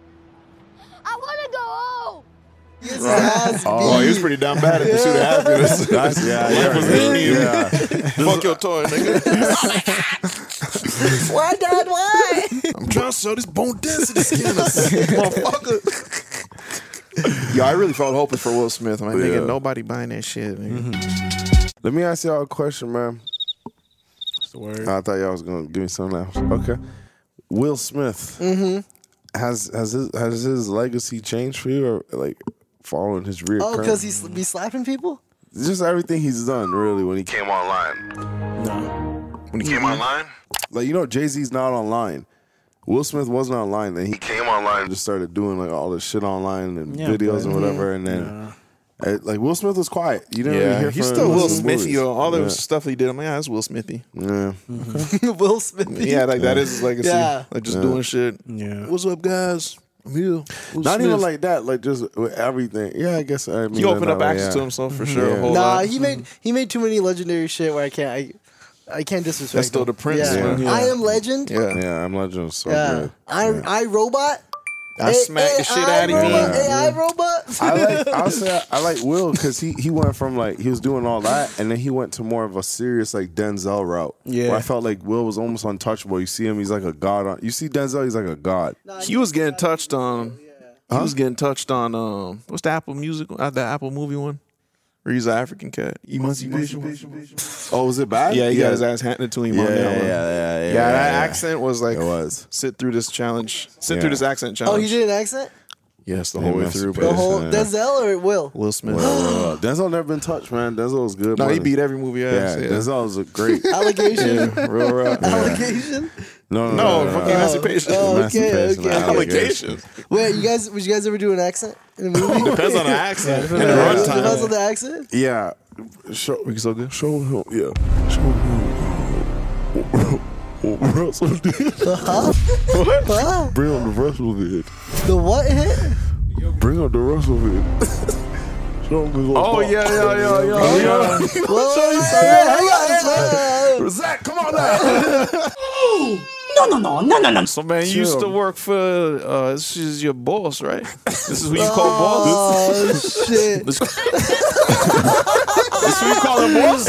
Speaker 12: I want to go home.
Speaker 5: He gets his ass
Speaker 3: Oh, he was
Speaker 5: beat.
Speaker 3: pretty down bad at Pursuit of Happiness. Life was hitting you.
Speaker 4: Yeah.
Speaker 3: Fuck your toy, nigga.
Speaker 5: Why, Dad? Why?
Speaker 3: I'm trying to sell this bone density scanners. Motherfucker. Yo, I really felt hopeless for Will Smith. I'm like, nigga,
Speaker 4: Yeah.
Speaker 3: nobody buying that shit, nigga.
Speaker 4: Let me ask y'all a question, man.
Speaker 6: What's the word?
Speaker 4: I thought y'all was gonna give me something else. Okay. Will Smith. Has his legacy changed for you, or like following his rear?
Speaker 5: Oh, because he be slapping people?
Speaker 4: Just everything he's done, really, when he came online.
Speaker 6: No.
Speaker 4: When he came online, like Jay-Z's not online. Will Smith wasn't online, then he came online and just started doing like all this shit online and
Speaker 6: Yeah,
Speaker 4: videos
Speaker 6: but-
Speaker 4: and whatever, and then like Will Smith was quiet. You didn't really hear
Speaker 3: he's
Speaker 4: from
Speaker 3: still
Speaker 4: him in
Speaker 3: Will
Speaker 4: the
Speaker 3: Smithy.
Speaker 4: movies.
Speaker 3: Yo. All the
Speaker 4: Yeah.
Speaker 3: stuff he did, I'm like, yeah, that's Will Smithy.
Speaker 4: Yeah.
Speaker 5: Will Smith.
Speaker 3: Yeah, like that is his legacy.
Speaker 5: Yeah.
Speaker 3: Like just doing shit.
Speaker 6: Yeah.
Speaker 3: What's up, guys? I'm here. Will
Speaker 4: Not
Speaker 3: Smith.
Speaker 4: even like that, like just with everything. Yeah, I guess I mean
Speaker 3: He opened
Speaker 4: that
Speaker 3: up
Speaker 4: way,
Speaker 3: access
Speaker 4: yeah.
Speaker 3: to himself for sure.
Speaker 4: Yeah.
Speaker 3: A whole
Speaker 5: Nah,
Speaker 3: lot.
Speaker 5: he made too many legendary shit where I can't disrespect.
Speaker 3: That's still
Speaker 5: him.
Speaker 3: the Prince,
Speaker 5: Yeah.
Speaker 3: man.
Speaker 4: Yeah.
Speaker 5: I Am Legend.
Speaker 3: Yeah.
Speaker 4: Yeah, I'm Legend was so
Speaker 5: Yeah.
Speaker 4: good.
Speaker 5: I Robot.
Speaker 3: I smacked the shit out of me.
Speaker 5: Robot, AI Robot.
Speaker 4: I like Will because he went from like he was doing all that and then he went to more of a serious like Denzel route.
Speaker 6: Yeah.
Speaker 4: Where I felt like Will was almost untouchable. You see him, he's like a god. You see Denzel, he's like a god.
Speaker 3: He was getting touched on He was getting touched on what's the Apple Music, the Apple movie one, where he's an African cat. Emancipation.
Speaker 4: Oh, was it bad?
Speaker 3: Yeah, he got his ass handed to him on that one.
Speaker 4: Yeah,
Speaker 3: that accent was like,
Speaker 4: it was.
Speaker 3: Sit through this challenge. Sit through this accent
Speaker 5: Oh,
Speaker 3: challenge.
Speaker 5: he did an accent?
Speaker 3: Yes, the whole way through.
Speaker 5: The whole Denzel or Will?
Speaker 3: Will Smith.
Speaker 4: Denzel never been touched, man. Denzel was good.
Speaker 3: No, he
Speaker 4: money.
Speaker 3: beat every movie.
Speaker 4: Denzel was a great.
Speaker 5: Allegation?
Speaker 3: Real rap.
Speaker 5: Allegation?
Speaker 4: No,
Speaker 3: fucking Emancipation.
Speaker 5: Oh, okay.
Speaker 3: Allegation.
Speaker 5: Wait, would you guys ever do an accent in a movie?
Speaker 3: Depends on the accent. And the
Speaker 5: Depends
Speaker 3: runtime.
Speaker 5: on the accent?
Speaker 4: Yeah.
Speaker 3: We so good.
Speaker 4: Show him. Yeah. Show him. Russell did.
Speaker 5: What?
Speaker 4: Bring on the Russell hit.
Speaker 5: The what hit?
Speaker 4: Bring on the Russell hit. Show him his little ball.
Speaker 3: Yeah.
Speaker 5: Whoa,
Speaker 4: Zach, come on now.
Speaker 3: No. So man, you used to work for this is your boss, right? This is who you call boss?
Speaker 5: Oh, shit.
Speaker 3: This is who you call him boss?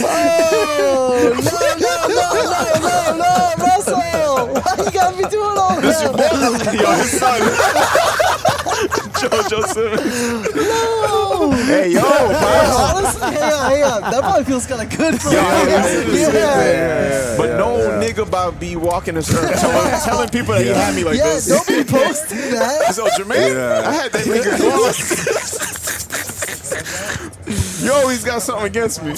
Speaker 5: No, Russell! Why you gotta be doing all
Speaker 3: This your
Speaker 5: that?
Speaker 3: boss? Yo, his son. JoJo Simmons.
Speaker 5: No!
Speaker 3: Hey, yo,
Speaker 5: honestly, hang on. That probably feels kind of good for me. Yeah.
Speaker 3: But no nigga about be walking this earth telling people that you had me like this.
Speaker 5: Don't be posting that.
Speaker 3: So Jermaine, I had that nigga close. Yo, he's got something against me.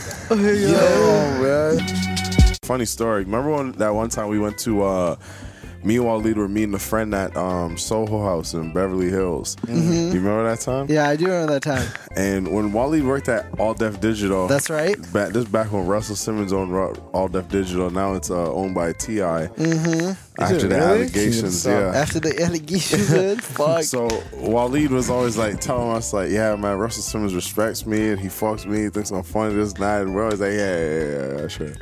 Speaker 4: Yo, man. Funny story. Remember that one time we went to me and Waleed were meeting a friend at Soho House in Beverly Hills. You remember that time?
Speaker 5: Yeah, I do remember that time.
Speaker 4: And when Waleed worked at All Def Digital,
Speaker 5: that's right.
Speaker 4: This back when Russell Simmons owned All Def Digital. Now it's owned by T.I. After the allegations,
Speaker 5: After the allegations, fuck.
Speaker 4: So Waleed was always like telling us like, yeah, man, Russell Simmons respects me and he fucks me. He thinks I'm funny this night, and we're always like, yeah, sure.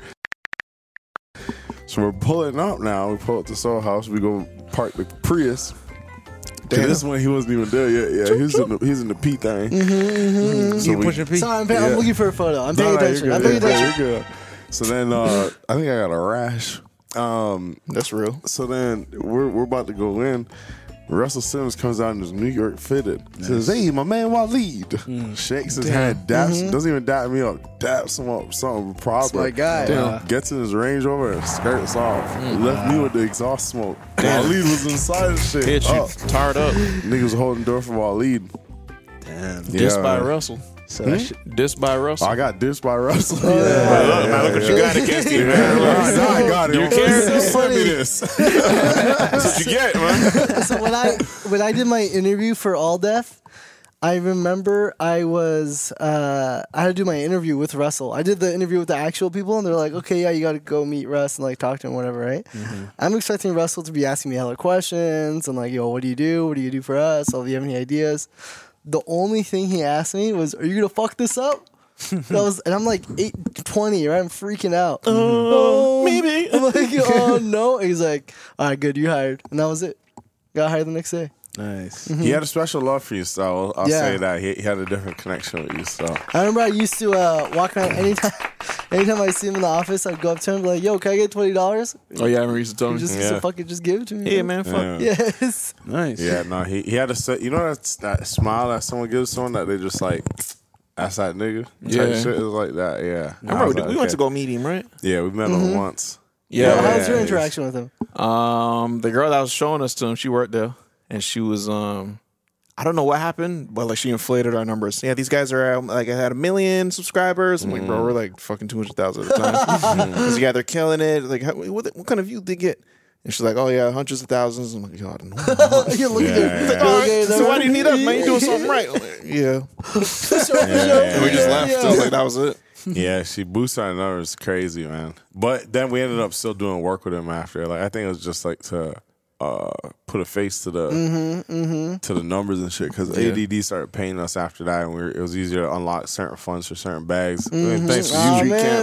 Speaker 4: So we're pulling up now. We pull up to Soho House. We go park the Prius. This one he wasn't even there yet. Yeah, he's in the P thing.
Speaker 6: So you pushing P?
Speaker 5: Sorry, I'm looking for a photo. I'm paying attention.
Speaker 4: You're good. So then I think I got a rash.
Speaker 3: That's real.
Speaker 4: So then we're about to go in. Russell Simmons comes out in his New York fitted. Says, "Hey, my man Waleed." Shakes his hand, daps, doesn't even dap me up, daps him up, something proper.
Speaker 5: My guy.
Speaker 4: Gets in his Range Rover and skirts off. Left me with the exhaust smoke. Waleed was inside the shit.
Speaker 3: Hit you, tarred up.
Speaker 4: Niggas was holding door for Waleed.
Speaker 3: Damn. Dissed by Russell. So dissed by Russell.
Speaker 4: I got dissed by Russell.
Speaker 3: Look what you got against you, man.
Speaker 4: I got it.
Speaker 3: You care?
Speaker 4: Send me this.
Speaker 3: That's what you get, man.
Speaker 5: So when I did my interview for All Def, I remember I had to do my interview with Russell. I did the interview with the actual people, and they're like, okay, yeah, you got to go meet Russ and like talk to him, whatever, right? I'm expecting Russell to be asking me hella questions and like, yo, what do you do? What do you do for us? Oh, do you have any ideas? The only thing he asked me was, are you going to fuck this up? And I'm like 8:20, right? I'm freaking out.
Speaker 3: Maybe.
Speaker 5: I'm like, oh no. And he's like, all right, good, you hired. And that was it. Got hired the next day.
Speaker 6: Nice.
Speaker 4: He had a special love for you, so I'll say that. He had a different connection with you, so.
Speaker 5: I remember I used to walk around anytime I see him in the office, I'd go up to him and be like, yo, can I get $20?
Speaker 3: Oh, yeah, I remember you used to tell me.
Speaker 5: So fucking just give it to me.
Speaker 3: Yeah, man, fuck.
Speaker 5: Yes.
Speaker 6: Nice.
Speaker 4: Yeah, no, he had a, you know that smile that someone gives someone that they just like, that's that nigga? Type shit is like that, yeah.
Speaker 3: I remember we went to go meet him, right?
Speaker 4: Yeah, we met him once.
Speaker 5: Yeah. How was your interaction with him?
Speaker 3: The girl that was showing us to him, she worked there. And she was, I don't know what happened, but like she inflated our numbers. Yeah, these guys are like, I had 1 million subscribers. I'm like, bro, we're like fucking 200,000 at the time. Because yeah, they're killing it. Like, what kind of view they get? And she's like, oh yeah, hundreds of thousands. I'm like, yo, I don't know.
Speaker 5: You're looking at
Speaker 3: like, all right, so why do you need us, man? You doing something right? I'm like, yeah. And we just left. I was like, that was it.
Speaker 4: Yeah, she boosted our numbers crazy, man. But then we ended up still doing work with him after. Like, I think it was just like to put a face to the to the numbers and shit, because ADD started paying us after that, and it was easier to unlock certain funds for certain bags. I mean, thanks for you, Street Camp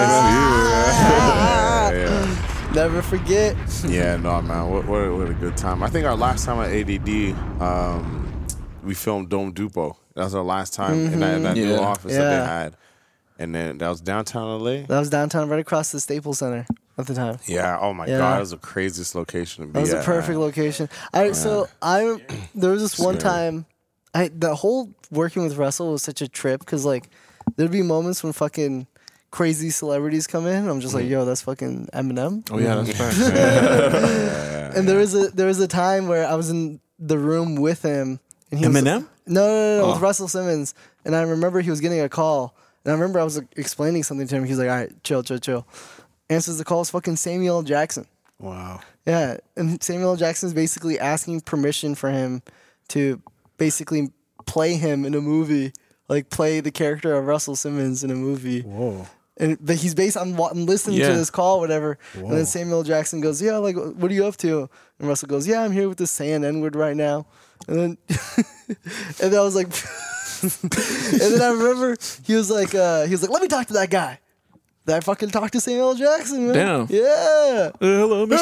Speaker 4: bags.
Speaker 5: Never forget.
Speaker 4: Yeah, no, man, what a good time. I think our last time at ADD, we filmed Dome Dupo. That was our last time in that new office that they had. And then that was downtown LA?
Speaker 5: That was downtown, right across the Staples Center. at the time.
Speaker 4: Yeah. Oh my God, it was the craziest location to be.
Speaker 5: That was a
Speaker 4: at,
Speaker 5: perfect
Speaker 4: man.
Speaker 5: location. There was this one time. The whole working with Russell was such a trip because like there'd be moments when fucking crazy celebrities come in. I'm just like, yo, that's fucking Eminem.
Speaker 6: Oh yeah, that's right.
Speaker 5: And there was a time where I was in the room with him. And he
Speaker 6: Eminem?
Speaker 5: Was, no, with Russell Simmons. And I remember he was getting a call. And I remember I was like, explaining something to him. He's like, all right, chill. Answers the call. It's fucking Samuel L. Jackson.
Speaker 6: Wow.
Speaker 5: Yeah, and Samuel L. Jackson is basically asking permission for him to basically play him in a movie, like play the character of Russell Simmons in a movie.
Speaker 6: Whoa.
Speaker 5: But he's based on I'm listening to this call, whatever. Whoa. And then Samuel L. Jackson goes, yeah, like, what are you up to? And Russell goes, yeah, I'm here with this saying N-word right now. And then, and then I was like, and then I remember he was like, let me talk to that guy. Then I fucking talked to Samuel L. Jackson, man.
Speaker 6: Damn.
Speaker 5: Yeah.
Speaker 6: Hello, Mr.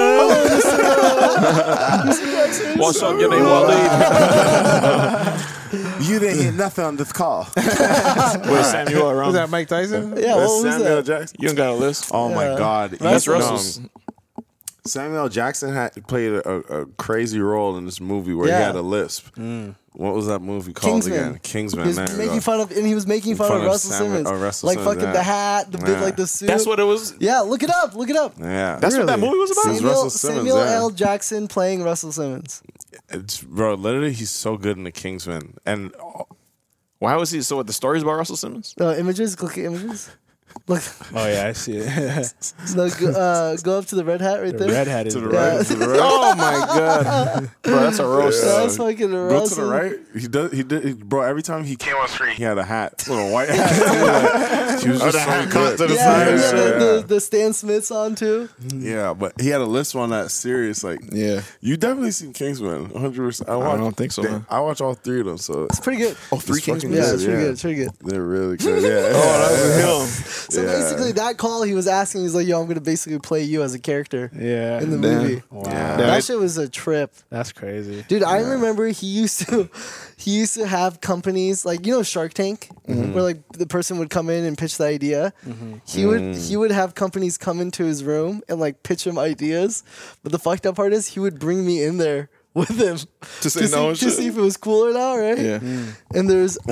Speaker 6: Sam.
Speaker 5: Jackson.
Speaker 6: What's up? Your name Waleed.
Speaker 4: You didn't hear nothing on this call.
Speaker 6: Where's Samuel around?
Speaker 13: Was that Mike Tyson?
Speaker 5: Yeah, what was
Speaker 4: Samuel
Speaker 5: that?
Speaker 4: Jackson.
Speaker 6: You don't got a list?
Speaker 4: Oh my God.
Speaker 6: That's Russell's.
Speaker 4: Samuel Jackson had played a crazy role in this movie where he had a lisp. What was that movie called again? Kingsman.
Speaker 5: He was making fun of, and he was making fun of Russell Simmons, like fucking the hat, the bit, like the suit.
Speaker 6: That's what it was.
Speaker 5: Yeah, look it up.
Speaker 4: Yeah,
Speaker 6: that's what that movie was about.
Speaker 5: Samuel L. Jackson playing Russell Simmons.
Speaker 4: Bro, literally, he's so good in the Kingsman. And
Speaker 6: why was he? So what? The story's about Russell Simmons?
Speaker 5: Images. Click images. Look.
Speaker 13: Oh yeah, I see it.
Speaker 5: No, go up to the red hat right there.
Speaker 13: The red hat is
Speaker 4: to the right. To the right.
Speaker 6: Oh my God, bro, that's a roast.
Speaker 5: That's fucking a roast.
Speaker 4: Go to the right. He did. Bro, every time he came on screen, he had a hat, a little white hat. He was just so good.
Speaker 5: To the side. The Stan Smiths on too.
Speaker 4: Yeah, but he had a list on that series. Like, you definitely seen Kingsman, 100%.
Speaker 6: I don't think so. Man.
Speaker 4: I watch all three of them, so
Speaker 5: it's pretty good.
Speaker 6: Oh, 3 Kingsman.
Speaker 5: Yeah, it's pretty good.
Speaker 4: They're really good. Yeah.
Speaker 6: That was him.
Speaker 5: So basically, that call he was asking, he's like, "Yo, I'm gonna basically play you as a character."
Speaker 13: Yeah.
Speaker 5: In the movie.
Speaker 13: Wow.
Speaker 4: Yeah.
Speaker 5: That shit was a trip.
Speaker 13: That's crazy,
Speaker 5: dude. I remember he used to have companies like Shark Tank, where like the person would come in and pitch the idea. He would have companies come into his room and like pitch him ideas. But the fucked up part is he would bring me in there with him
Speaker 6: to see
Speaker 5: if it was cool or not, right?
Speaker 6: Yeah.
Speaker 5: And there was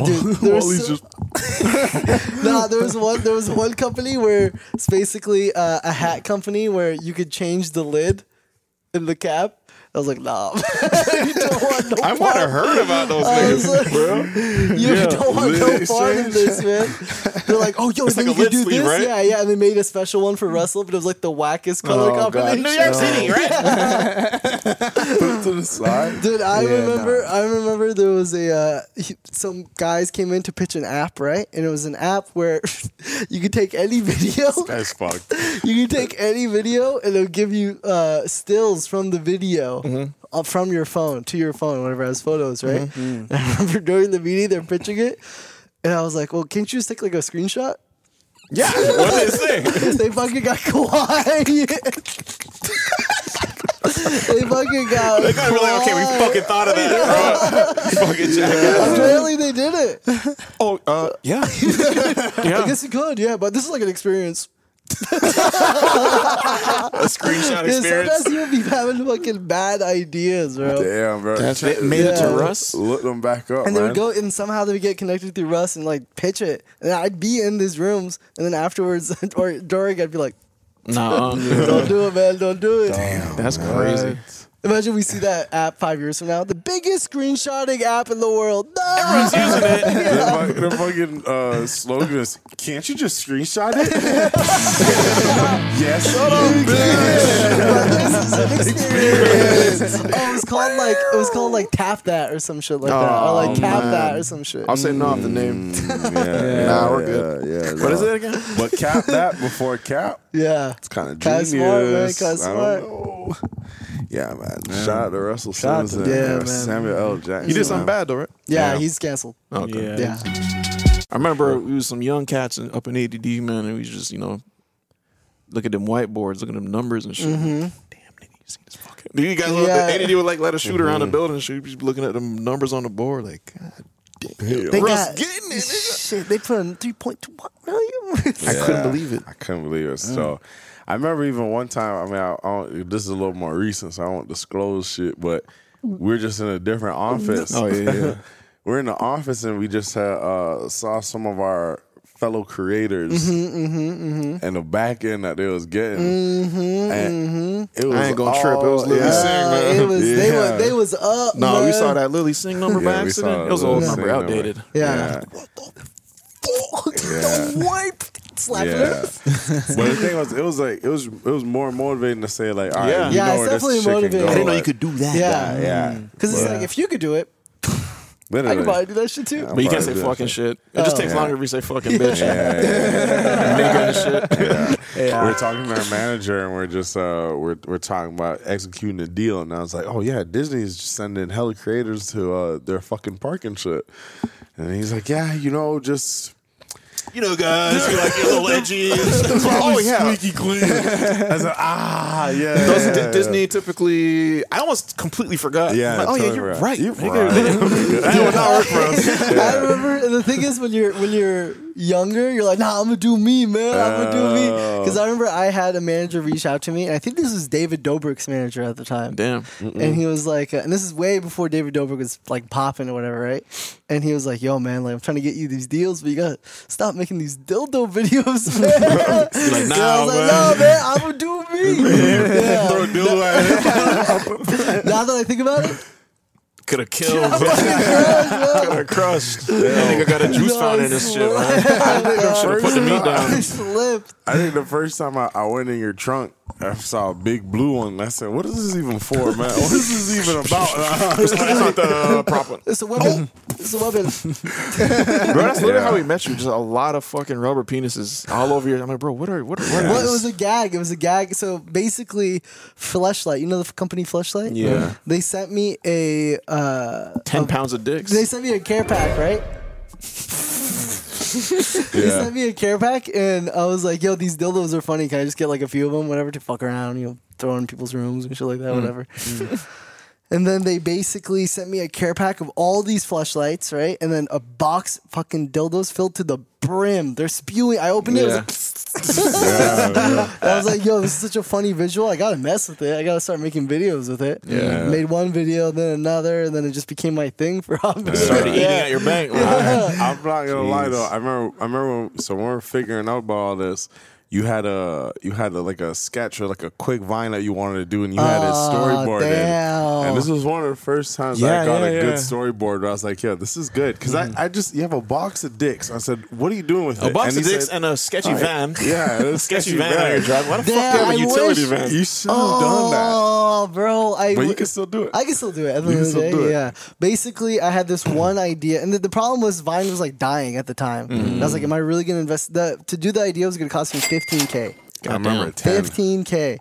Speaker 5: one company where it's basically a hat company where you could change the lid in the cap. I was like, nah. You don't want no
Speaker 6: I might have heard about those niggas,
Speaker 5: like,
Speaker 6: bro.
Speaker 5: You don't want no part in this, man. They're like, oh, yo,
Speaker 6: it's
Speaker 5: then
Speaker 6: like
Speaker 5: you
Speaker 6: a
Speaker 5: can do
Speaker 6: sleeve,
Speaker 5: this?
Speaker 6: Right?
Speaker 5: Yeah. And they made a special one for Russell, but it was like the wackest color combination.
Speaker 6: New York City, right?
Speaker 4: Put it to the side.
Speaker 5: Dude, I remember there was some guys came in to pitch an app, right? And it was an app where you could take any video.
Speaker 4: This guy's fucked.
Speaker 5: You could take any video and it'll give you stills from the video. From your phone to your phone, whatever has photos, right? And I remember during the meeting they're pitching it, and I was like, "Well, can't you just take like a screenshot?"
Speaker 6: Yeah, what did they say?
Speaker 5: They fucking got quiet. They fucking got.
Speaker 6: They gotta be like, okay, we fucking thought of that, bro. Fucking jackass.
Speaker 5: Apparently they did it.
Speaker 6: Oh, yeah.
Speaker 5: I guess you could, yeah, but this is like an experience.
Speaker 6: A screenshot experience.
Speaker 5: Sometimes you would be having fucking bad ideas, bro.
Speaker 4: Damn, bro.
Speaker 6: They made it to Russ.
Speaker 4: Look them back up,
Speaker 5: and they
Speaker 4: man.
Speaker 5: would go, and somehow they would get connected through Russ and like pitch it. And I'd be in these rooms, and then afterwards, or during, I'd be like,
Speaker 6: "Nah,
Speaker 5: don't do it, man. Don't do it."
Speaker 6: Damn, that's crazy.
Speaker 5: Imagine we see that app 5 years from now, the biggest screenshotting app in the world. No!
Speaker 6: Everyone's using it.
Speaker 4: Their fucking slogan is, "Can't you just screenshot it?" Yes, shut
Speaker 5: up, bitch. This is an experience. Oh, it was called like Tap That or some shit like that, or like Cap That or some shit.
Speaker 6: I'll say no off the name.
Speaker 4: Nah,
Speaker 6: we're good.
Speaker 4: Yeah,
Speaker 6: what is it again?
Speaker 4: But Cap That before Cap.
Speaker 5: Yeah,
Speaker 4: it's kind of
Speaker 5: Kinda
Speaker 4: genius.
Speaker 5: smart, man. Kinda
Speaker 4: I
Speaker 5: smart.
Speaker 4: don't know. Yeah, man. Shout out to Russell Simmons and
Speaker 5: man.
Speaker 4: Samuel L. Jackson.
Speaker 6: He did something bad though, right?
Speaker 5: Yeah, he's canceled.
Speaker 6: Okay.
Speaker 5: Yeah.
Speaker 6: I remember we was some young cats up in ADD, man, and we just, look at them whiteboards, look at them numbers and shit. Damn, nigga, you see this fucking. Do you guys look at ADD would like let us shoot around the building and shit? Just looking at them numbers on the board, like, God damn.
Speaker 5: They
Speaker 6: Russ
Speaker 5: got
Speaker 6: getting it.
Speaker 5: Shit, they put in 3.2 million.
Speaker 6: I couldn't believe it.
Speaker 4: I couldn't believe it. So I remember even one time. I mean, I don't, this is a little more recent, so I won't disclose shit. But we're just in a different office.
Speaker 6: Oh yeah.
Speaker 4: We're in the office and we just saw some of our fellow creators and the back end that they was getting. And it was
Speaker 6: I ain't gonna trip. It was Lily Singh, man.
Speaker 5: It was they was up.
Speaker 6: No,
Speaker 5: man.
Speaker 6: we saw that Lily Singh number by
Speaker 4: Yeah, we saw
Speaker 6: accident.
Speaker 4: that
Speaker 6: It was an old
Speaker 4: Lily
Speaker 6: number,
Speaker 4: Singh
Speaker 6: outdated.
Speaker 4: number.
Speaker 5: Yeah.
Speaker 4: Yeah.
Speaker 5: Wipe. Slapping
Speaker 4: Yeah.
Speaker 5: her.
Speaker 4: But the thing was, it was more motivating to say like, all right,
Speaker 6: Yeah.
Speaker 4: you
Speaker 5: Yeah,
Speaker 4: know
Speaker 5: it's
Speaker 4: where this
Speaker 5: definitely
Speaker 4: shit can
Speaker 5: motivating.
Speaker 4: go,
Speaker 5: I didn't
Speaker 6: know you
Speaker 4: like,
Speaker 6: could do that.
Speaker 5: Yeah.
Speaker 4: Yeah,
Speaker 5: Because it's like, if you could do it, I
Speaker 4: literally.
Speaker 5: could probably do that shit too.
Speaker 6: But you can't say
Speaker 4: Probably
Speaker 6: fucking
Speaker 4: do
Speaker 6: shit. It just takes
Speaker 4: yeah.
Speaker 6: longer if you say fucking bitch.
Speaker 4: Yeah.
Speaker 6: Nigga and shit.
Speaker 4: We're talking to our manager and we're just we're talking about executing the deal, and I was like, oh yeah, Disney's just sending hella creators to their fucking park and shit, and he's like, yeah, just.
Speaker 6: You know, guys, you like your little edges. Oh yeah,
Speaker 4: squeaky clean. I was like, yeah.
Speaker 6: Those Disney typically, I almost completely forgot.
Speaker 4: Yeah,
Speaker 6: I'm like, oh
Speaker 4: totally
Speaker 6: yeah, you're
Speaker 4: right.
Speaker 6: right.
Speaker 4: You're
Speaker 6: nigga.
Speaker 4: right.
Speaker 6: That would not work for us.
Speaker 5: I remember the thing is when you're younger, you're like, nah, I'm gonna do me, man. I'm gonna do me. Because I remember I had a manager reach out to me, and I think this was David Dobrik's manager at the time.
Speaker 6: Damn.
Speaker 5: And he was like, and this is way before David Dobrik was like popping or whatever, right? And he was like, yo, man, like I'm trying to get you these deals, but you gotta stop making these dildo videos, man.
Speaker 6: You're like,
Speaker 5: And
Speaker 6: nah,
Speaker 5: I was like, no, man, I'm gonna do me. Yeah.
Speaker 4: Throw a dildo at him.
Speaker 5: Now that I think about it,
Speaker 6: Could have killed. Could have crushed. That nigga got a juice fountain in this shit, man. Should have put the meat
Speaker 5: I
Speaker 6: down.
Speaker 5: slipped.
Speaker 4: I think the first time I went in your trunk, I saw a big blue one. And I said, "What is this even for, man? What is this even about?"
Speaker 6: That's not the prop one.
Speaker 5: It's a weapon. It's a weapon.
Speaker 6: Bro, that's literally how we met you. Just a lot of fucking rubber penises all over your. I'm like, bro, what are
Speaker 5: Well, it was a gag. It was a gag. So basically, Fleshlight. You know the company Fleshlight?
Speaker 6: Yeah.
Speaker 5: They sent me a
Speaker 6: 10 pounds of dicks.
Speaker 5: They sent me a care pack, right? They sent me a care pack, and I was like, "Yo, these dildos are funny. Can I just get like a few of them, whatever, to fuck around? Throw in people's rooms and shit like that, whatever." And then they basically sent me a care pack of all these fleshlights, right? And then a box fucking dildos filled to the brim. They're spewing. I opened it. It was like, I was like, yo, this is such a funny visual. I gotta mess with it. I gotta start making videos with it.
Speaker 6: Yeah.
Speaker 5: Made one video, then another, and then it just became my thing for obvious.
Speaker 6: Started eating at your bank.
Speaker 4: I'm not gonna lie though. I remember when we were figuring out about all this. You had like a sketch or like a quick vine that you wanted to do, and you had it storyboarded.
Speaker 5: Damn.
Speaker 4: And this was one of the first times I got a good storyboard. Where I was like, "Yeah, this is good," because you have a box of dicks. I said, "What are you doing with it?"
Speaker 6: A box
Speaker 4: and
Speaker 6: of
Speaker 4: he
Speaker 6: dicks
Speaker 4: said,
Speaker 6: and a sketchy van.
Speaker 4: Yeah, a
Speaker 6: sketchy van on your drive. Why the fuck
Speaker 5: Damn,
Speaker 6: do you have a
Speaker 5: I
Speaker 6: utility
Speaker 5: wish-
Speaker 6: van?
Speaker 4: You should have done that.
Speaker 5: Oh, bro.
Speaker 4: But you can still do it.
Speaker 5: I can still do it. At the
Speaker 4: You
Speaker 5: end
Speaker 4: can
Speaker 5: of the
Speaker 4: still
Speaker 5: day,
Speaker 4: do it.
Speaker 5: yeah. Basically, I had this one idea, and the problem was Vine was like dying at the time. And I was like, "Am I really gonna invest?" To do the idea was gonna cost me $15K.
Speaker 4: I remember it. 10.
Speaker 5: $15K.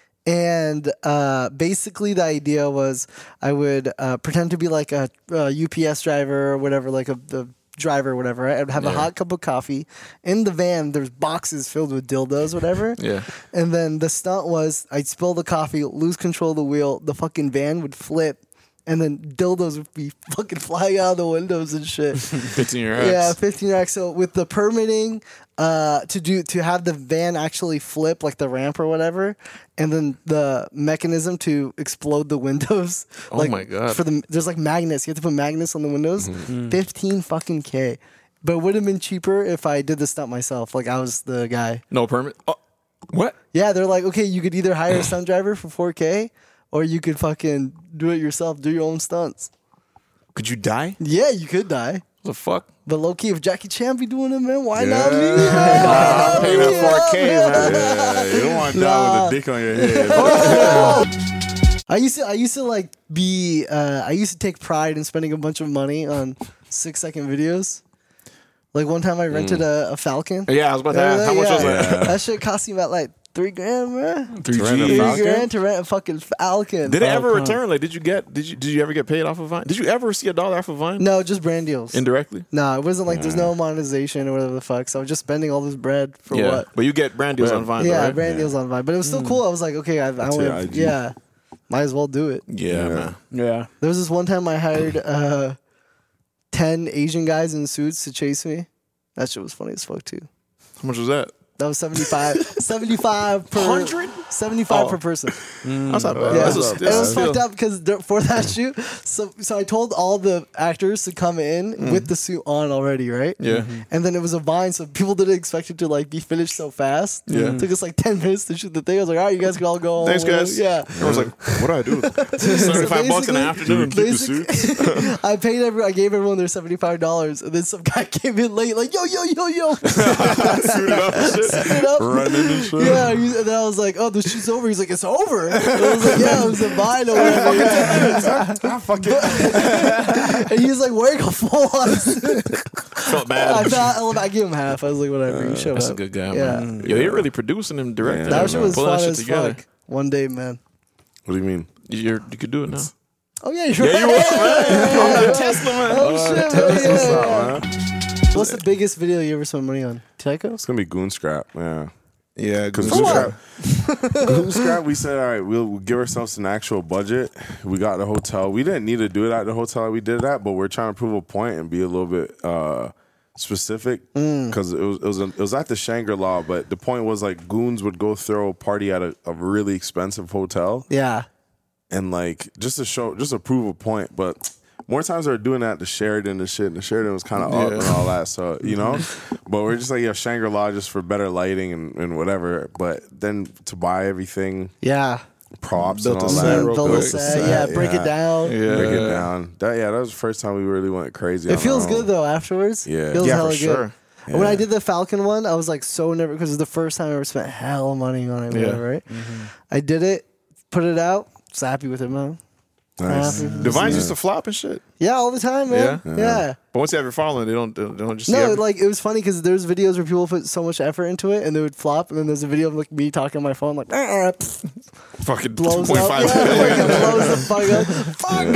Speaker 5: And basically, the idea was I would pretend to be like a UPS driver or whatever, like the driver or whatever. Right? I'd have a hot cup of coffee in the van. There's boxes filled with dildos, whatever.
Speaker 6: Yeah.
Speaker 5: And then the stunt was I'd spill the coffee, lose control of the wheel, the fucking van would flip, and then dildos would be fucking flying out of the windows and shit.
Speaker 6: 15 your ass.
Speaker 5: Yeah, 15 racks. So with the permitting to have the van actually flip like the ramp or whatever, and then the mechanism to explode the windows.
Speaker 6: Oh
Speaker 5: like,
Speaker 6: my God.
Speaker 5: There's like magnets. You have to put magnets on the windows. 15 fucking K. But it would have been cheaper if I did the stunt myself. Like I was the guy.
Speaker 6: No permit. Oh, what?
Speaker 5: Yeah, they're like, okay, you could either hire a stunt driver for 4K, or you could fucking do it yourself, do your own stunts.
Speaker 6: Could you die?
Speaker 5: Yeah, you could die.
Speaker 6: What the fuck?
Speaker 5: But low key, if Jackie Chan be doing it, man, why not me?
Speaker 6: I'm paying that 4K, man.
Speaker 4: Yeah, you don't want to die with a dick on your head.
Speaker 5: I used to like be. I used to take pride in spending a bunch of money on 6-second videos. Like one time, I rented a Falcon.
Speaker 6: Yeah, I was about to ask. How much was that?
Speaker 5: That shit cost me about like $3,000, man.
Speaker 6: 3G.
Speaker 5: $3,000 to rent a fucking Falcon.
Speaker 6: Did it ever return? Like, did you ever get paid off of Vine? Did you ever see $1 off of Vine?
Speaker 5: No, just brand deals.
Speaker 6: Indirectly?
Speaker 5: No, it wasn't like there's no monetization or whatever the fuck. So I was just spending all this bread for what?
Speaker 6: But you get brand deals on Vine,
Speaker 5: Yeah,
Speaker 6: right?
Speaker 5: brand deals on Vine. But it was still cool. I was like, okay, I went, yeah, might as well do it.
Speaker 6: Yeah, man.
Speaker 13: Yeah.
Speaker 5: There was this one time I hired 10 Asian guys in suits to chase me. That shit was funny as fuck too.
Speaker 6: How much was that?
Speaker 5: That was 75. 75 per
Speaker 6: 100?
Speaker 5: 75 per person.
Speaker 6: That's not bad.
Speaker 5: Yeah.
Speaker 6: That's
Speaker 5: It was fucked up because for that shoot, so I told all the actors to come in with the suit on already, right?
Speaker 6: Yeah.
Speaker 5: And then it was a vine, so people didn't expect it to like be finished so fast.
Speaker 6: Yeah.
Speaker 5: It took us like 10 minutes to shoot the thing. I was like, all right, you guys can all go home.
Speaker 6: Thanks, guys.
Speaker 5: Yeah.
Speaker 6: I was like, what do I do? $75 in the afternoon.
Speaker 5: Basically, I gave everyone their $75, and then some guy came in late, like, yo.
Speaker 6: Suited up and shit.
Speaker 5: Suited up.
Speaker 4: Running and shit.
Speaker 5: Yeah, and then I was like, oh, the shoot's over. He's like, it's over. And I was like, yeah, it was a vine or whatever. And he was like wearing a full on suit.
Speaker 6: Felt bad.
Speaker 5: I gave him half. I was like, whatever, you show
Speaker 6: That's
Speaker 5: up.
Speaker 6: a good guy,
Speaker 5: Yeah.
Speaker 6: man. Yo, you're really producing and directing.
Speaker 5: That shit was
Speaker 6: pulling
Speaker 5: fun
Speaker 6: that
Speaker 5: as
Speaker 6: shit together.
Speaker 5: fuck. One day, man.
Speaker 4: What do you mean?
Speaker 6: You could do it now.
Speaker 5: Oh, yeah, you're
Speaker 6: Yeah,
Speaker 5: right.
Speaker 6: you were, man. Tesla, man.
Speaker 5: Oh, shit,
Speaker 4: Tell us what's
Speaker 5: man.
Speaker 4: up, man.
Speaker 5: What's the biggest video you ever spent money on? Tycho?
Speaker 4: It's gonna be Goon Scrap, yeah.
Speaker 6: Yeah,
Speaker 4: Because
Speaker 6: Goon
Speaker 4: Goon Scrap, we said, all right, we'll give ourselves an actual budget. We got the hotel. We didn't need to do it at the hotel we did it at, but we're trying to prove a point and be a little bit specific because it was at the Shangri-La, but the point was like goons would go throw a party at a really expensive hotel.
Speaker 5: Yeah.
Speaker 4: And like just to prove a point, but more times they're doing that at the Sheridan and shit, and the Sheridan was kind of up and all that, so you know. But we're just like, yeah, Shangri-La just for better lighting and whatever. But then to buy everything, props and all that,
Speaker 5: build a set, break it down,
Speaker 4: break it down. That was the first time we really went crazy.
Speaker 5: It feels good though afterwards.
Speaker 4: Yeah,
Speaker 5: feels hella
Speaker 6: for sure.
Speaker 5: good. When I did the Falcon one, I was like so nervous because it was the first time I ever spent hell money on it. Whatever, right? I did it, put it out. Was happy with it, man.
Speaker 4: Nice.
Speaker 6: The vines used to flop and shit.
Speaker 5: Yeah, all the time, man. Yeah.
Speaker 6: But once you have your following, they don't just see
Speaker 5: No, like it was funny because there's videos where people put so much effort into it and they would flop, and then there's a video of like me talking on my phone, like
Speaker 6: fucking
Speaker 5: blows
Speaker 6: 2.5.
Speaker 5: up. Yeah, blows the fuck up.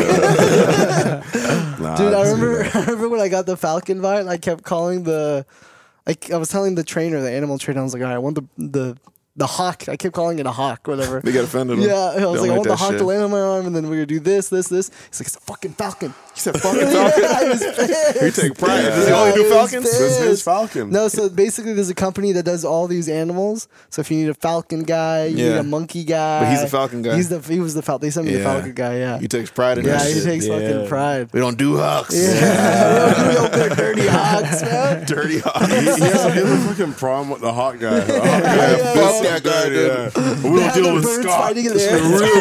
Speaker 5: Fuck. Dude, I remember when I got the Falcon Vine, I kept calling I was telling the trainer, the animal trainer, I was like, all right, I want the hawk. I kept calling it a hawk, whatever.
Speaker 6: They got offended.
Speaker 5: Yeah, I was like, I want the hawk
Speaker 6: shit.
Speaker 5: to land on my arm, and then we're gonna do this. He's like, it's a fucking falcon.
Speaker 6: He said, "Fucking falcon."
Speaker 5: Yeah, I was pissed.
Speaker 6: You take pride. Does he only do falcons?
Speaker 5: Pissed.
Speaker 4: His Falcon.
Speaker 5: No, so basically, there's a company that does all these animals. So if you need a falcon guy, you need a monkey guy.
Speaker 6: But he's the falcon guy.
Speaker 5: He was the falcon. They sent me the falcon guy. Yeah,
Speaker 6: He takes pride in that
Speaker 5: he
Speaker 6: shit.
Speaker 5: takes fucking pride.
Speaker 6: We don't do hawks.
Speaker 5: Yeah, we open dirty hawks, man.
Speaker 6: Dirty hawks.
Speaker 4: He has a fucking problem with the hawk guy. The hawk guy,
Speaker 6: fuck that guy, dude.
Speaker 4: We don't deal with
Speaker 5: birds
Speaker 4: Scott.
Speaker 5: fighting in
Speaker 4: It's
Speaker 5: the air.
Speaker 4: a real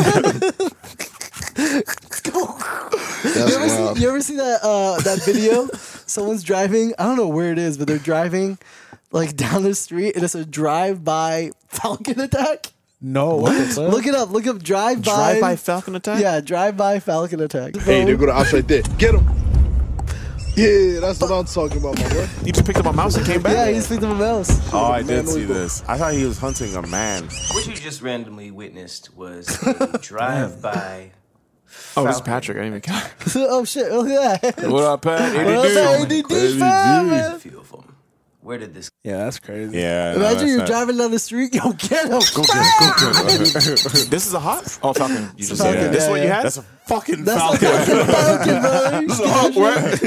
Speaker 4: bird.
Speaker 5: You ever see that video? Someone's driving. I don't know where it is, but they're driving like down the street, and it's a drive-by falcon attack.
Speaker 13: No.
Speaker 5: Look it up. Look up drive-by.
Speaker 6: Drive-by falcon attack?
Speaker 5: Yeah, drive-by falcon attack.
Speaker 14: Hey, there go the ops right there. Get him. Yeah, that's what I'm talking about, my boy.
Speaker 6: You just picked up a mouse and came back?
Speaker 5: Yeah, he just picked up a mouse.
Speaker 4: Oh, I did see this. I thought he was hunting a man.
Speaker 15: What you just randomly witnessed was a drive-by.
Speaker 6: Oh, this is Patrick. I didn't even count.
Speaker 5: Oh shit! Look at that.
Speaker 6: What up, Pat?
Speaker 5: What up, ADD fam?
Speaker 15: A few of them. Where did this?
Speaker 13: Yeah, that's crazy.
Speaker 4: Yeah.
Speaker 5: Imagine you're driving down the street. Yo, get him.
Speaker 4: Go get him.
Speaker 6: This is a hawk? Oh, falcon. You just
Speaker 5: Falcon,
Speaker 6: said this is what you had?
Speaker 4: That's a fucking
Speaker 5: That's
Speaker 4: falcon.
Speaker 5: a fucking falcon, bro.
Speaker 6: This is a hawk,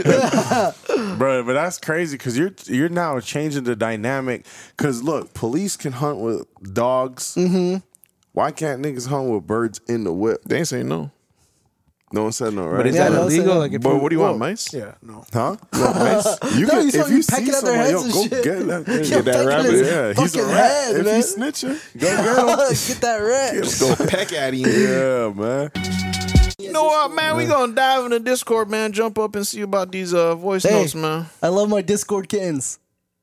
Speaker 6: what?
Speaker 4: Bro, but that's crazy because you're now changing the dynamic. Because look, police can hunt with dogs.
Speaker 5: Mm-hmm.
Speaker 4: Why can't niggas hunt with birds in the whip?
Speaker 6: They ain't saying no.
Speaker 4: No one said no, right?
Speaker 13: But is
Speaker 5: Yeah,
Speaker 13: that
Speaker 5: no,
Speaker 13: illegal?
Speaker 5: so-
Speaker 13: Like, if
Speaker 6: But what do you want, mice?
Speaker 13: Yeah, no.
Speaker 4: Huh? You want mice? You
Speaker 5: No,
Speaker 4: can,
Speaker 5: you saw
Speaker 4: if
Speaker 5: you
Speaker 4: you
Speaker 5: pecking
Speaker 4: see
Speaker 5: at their
Speaker 4: someone,
Speaker 5: heads and
Speaker 4: go
Speaker 5: shit.
Speaker 4: get that.
Speaker 5: Yo,
Speaker 4: Get that
Speaker 5: pecking
Speaker 4: rabbit.
Speaker 5: his
Speaker 4: Yeah, he's a
Speaker 5: fucking
Speaker 4: rat.
Speaker 5: head,
Speaker 4: If
Speaker 5: man.
Speaker 4: he's snitching, go get him.
Speaker 5: Get that rat.
Speaker 6: Let's go peck at him.
Speaker 4: Yeah, man.
Speaker 6: You know what, man? We gonna dive in the Discord, man. Jump up and see about these voice
Speaker 5: Hey.
Speaker 6: notes, man.
Speaker 5: I love my Discord kittens.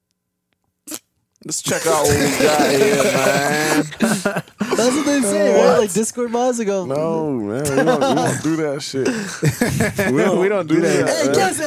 Speaker 6: Let's check out what we got here, man.
Speaker 5: That's what they say, right? Like Discord mods, they go,
Speaker 4: No, man. We don't do that shit. We don't do that.
Speaker 5: hey, guess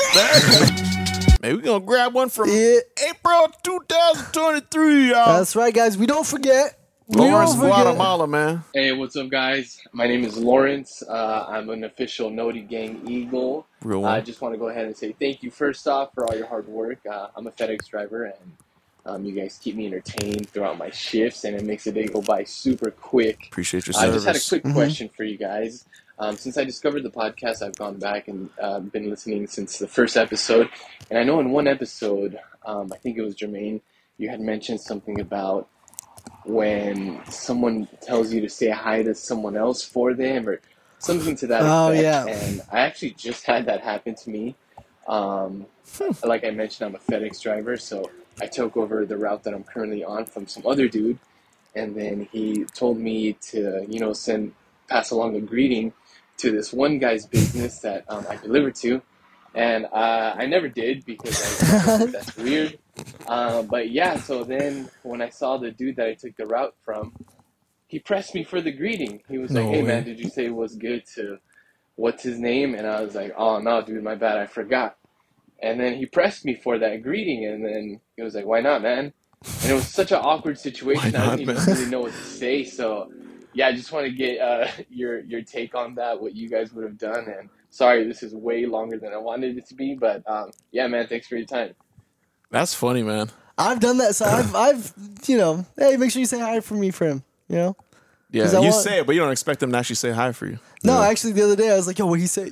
Speaker 5: ass.
Speaker 6: Man, we gonna grab one from
Speaker 5: Yeah.
Speaker 6: April 2023, y'all.
Speaker 5: That's right, guys. We don't forget.
Speaker 6: Lawrence,
Speaker 5: We don't forget.
Speaker 6: Guatemala, man.
Speaker 11: Hey, what's up, guys? My name is Lawrence. I'm an official Noti Gang Eagle.
Speaker 6: Real
Speaker 11: I
Speaker 6: one.
Speaker 11: just want to go ahead and say thank you first off for all your hard work. I'm a FedEx driver, and you guys keep me entertained throughout my shifts, and it makes the day go by super quick.
Speaker 6: Appreciate your
Speaker 11: I
Speaker 6: service.
Speaker 11: just had a quick question for you guys. Since I discovered the podcast, I've gone back and been listening since the first episode. And I know in one episode, I think it was Jermaine, you had mentioned something about when someone tells you to say hi to someone else for them or something to that effect.
Speaker 5: Yeah.
Speaker 11: And I actually just had that happen to me. Like I mentioned, I'm a FedEx driver, so I took over the route that I'm currently on from some other dude, and then he told me to, you know, pass along a greeting to this one guy's business that I delivered to, and I never did because I thought that's weird. But yeah, so then when I saw the dude that I took the route from, he pressed me for the greeting. He was like, "Hey man, did you say it was good to what's his name?" And I was like, "Oh no, dude, my bad, I forgot." And then he pressed me for that greeting, and then he was like, "Why not, man?" And it was such an awkward situation. I didn't even really know what to say. So, yeah, I just want to get your take on that, what you guys would have done. And sorry, this is way longer than I wanted it to be, but yeah, man, thanks for your time.
Speaker 6: That's funny, man.
Speaker 5: I've done that, so I've you know, hey, make sure you say hi for me for him, you know?
Speaker 6: Yeah, you say it, but you don't expect them to actually say hi for you.
Speaker 5: No, actually, the other day I was like, "Yo, what'd he say?"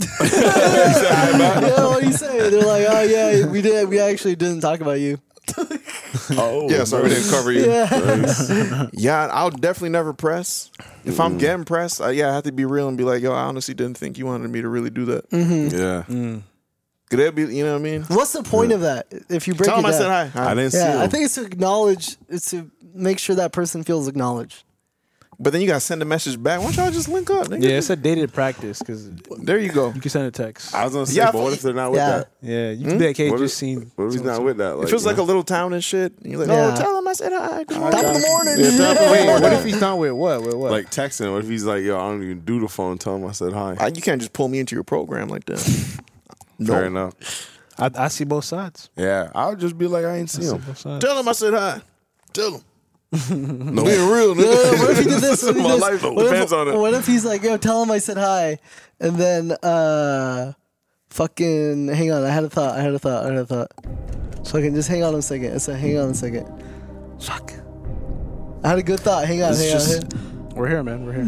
Speaker 5: Yeah, what'd he say? They're like, "Oh yeah, we did. We actually didn't talk about you."
Speaker 6: Yeah, so we didn't cover you.
Speaker 5: Yeah.
Speaker 6: Yeah, I'll definitely never press. If I'm getting pressed, I have to be real and be like, "Yo, I honestly didn't think you wanted me to really do that."
Speaker 5: Mm-hmm.
Speaker 6: Could that be? You know what I mean?
Speaker 5: What's the point of that? If you break
Speaker 6: Tell
Speaker 5: it
Speaker 6: him
Speaker 5: down,
Speaker 6: I said hi.
Speaker 4: I didn't see him.
Speaker 5: I think it's to acknowledge. It's to make sure that person feels acknowledged.
Speaker 6: But then you gotta send a message back. Why don't y'all just link up? Nigga?
Speaker 13: Yeah, it's a dated practice because
Speaker 6: there you go.
Speaker 13: You can send a text.
Speaker 4: I was gonna say, but what if they're not with that?
Speaker 13: Yeah, you can be like, "Hey, just seen."
Speaker 4: What if he's not with that?
Speaker 6: If it's like a little town and shit, and you're like, "Oh, tell him I said hi." Top
Speaker 5: of the morning.
Speaker 13: Yeah, wait, what if he's not with what? With what?
Speaker 4: Like texting. What if he's like, "Yo, I don't even do the phone. Tell him I said hi."
Speaker 6: You can't just pull me into your program like that.
Speaker 4: Fair enough.
Speaker 13: I see both sides.
Speaker 4: Yeah, I would just be like, I ain't see him.
Speaker 6: Tell him I said hi. Tell him.
Speaker 4: No.
Speaker 6: Being real, nigga.
Speaker 5: Yeah, what if he did this? What if he
Speaker 6: My
Speaker 5: did this?
Speaker 6: life depends on it.
Speaker 5: What if he's like, "Yo, tell him I said hi," and then fucking hang on, I had a thought. So I can just hang on a second. Fuck. I had a good thought. Hang on.
Speaker 13: We're here, man. We're here.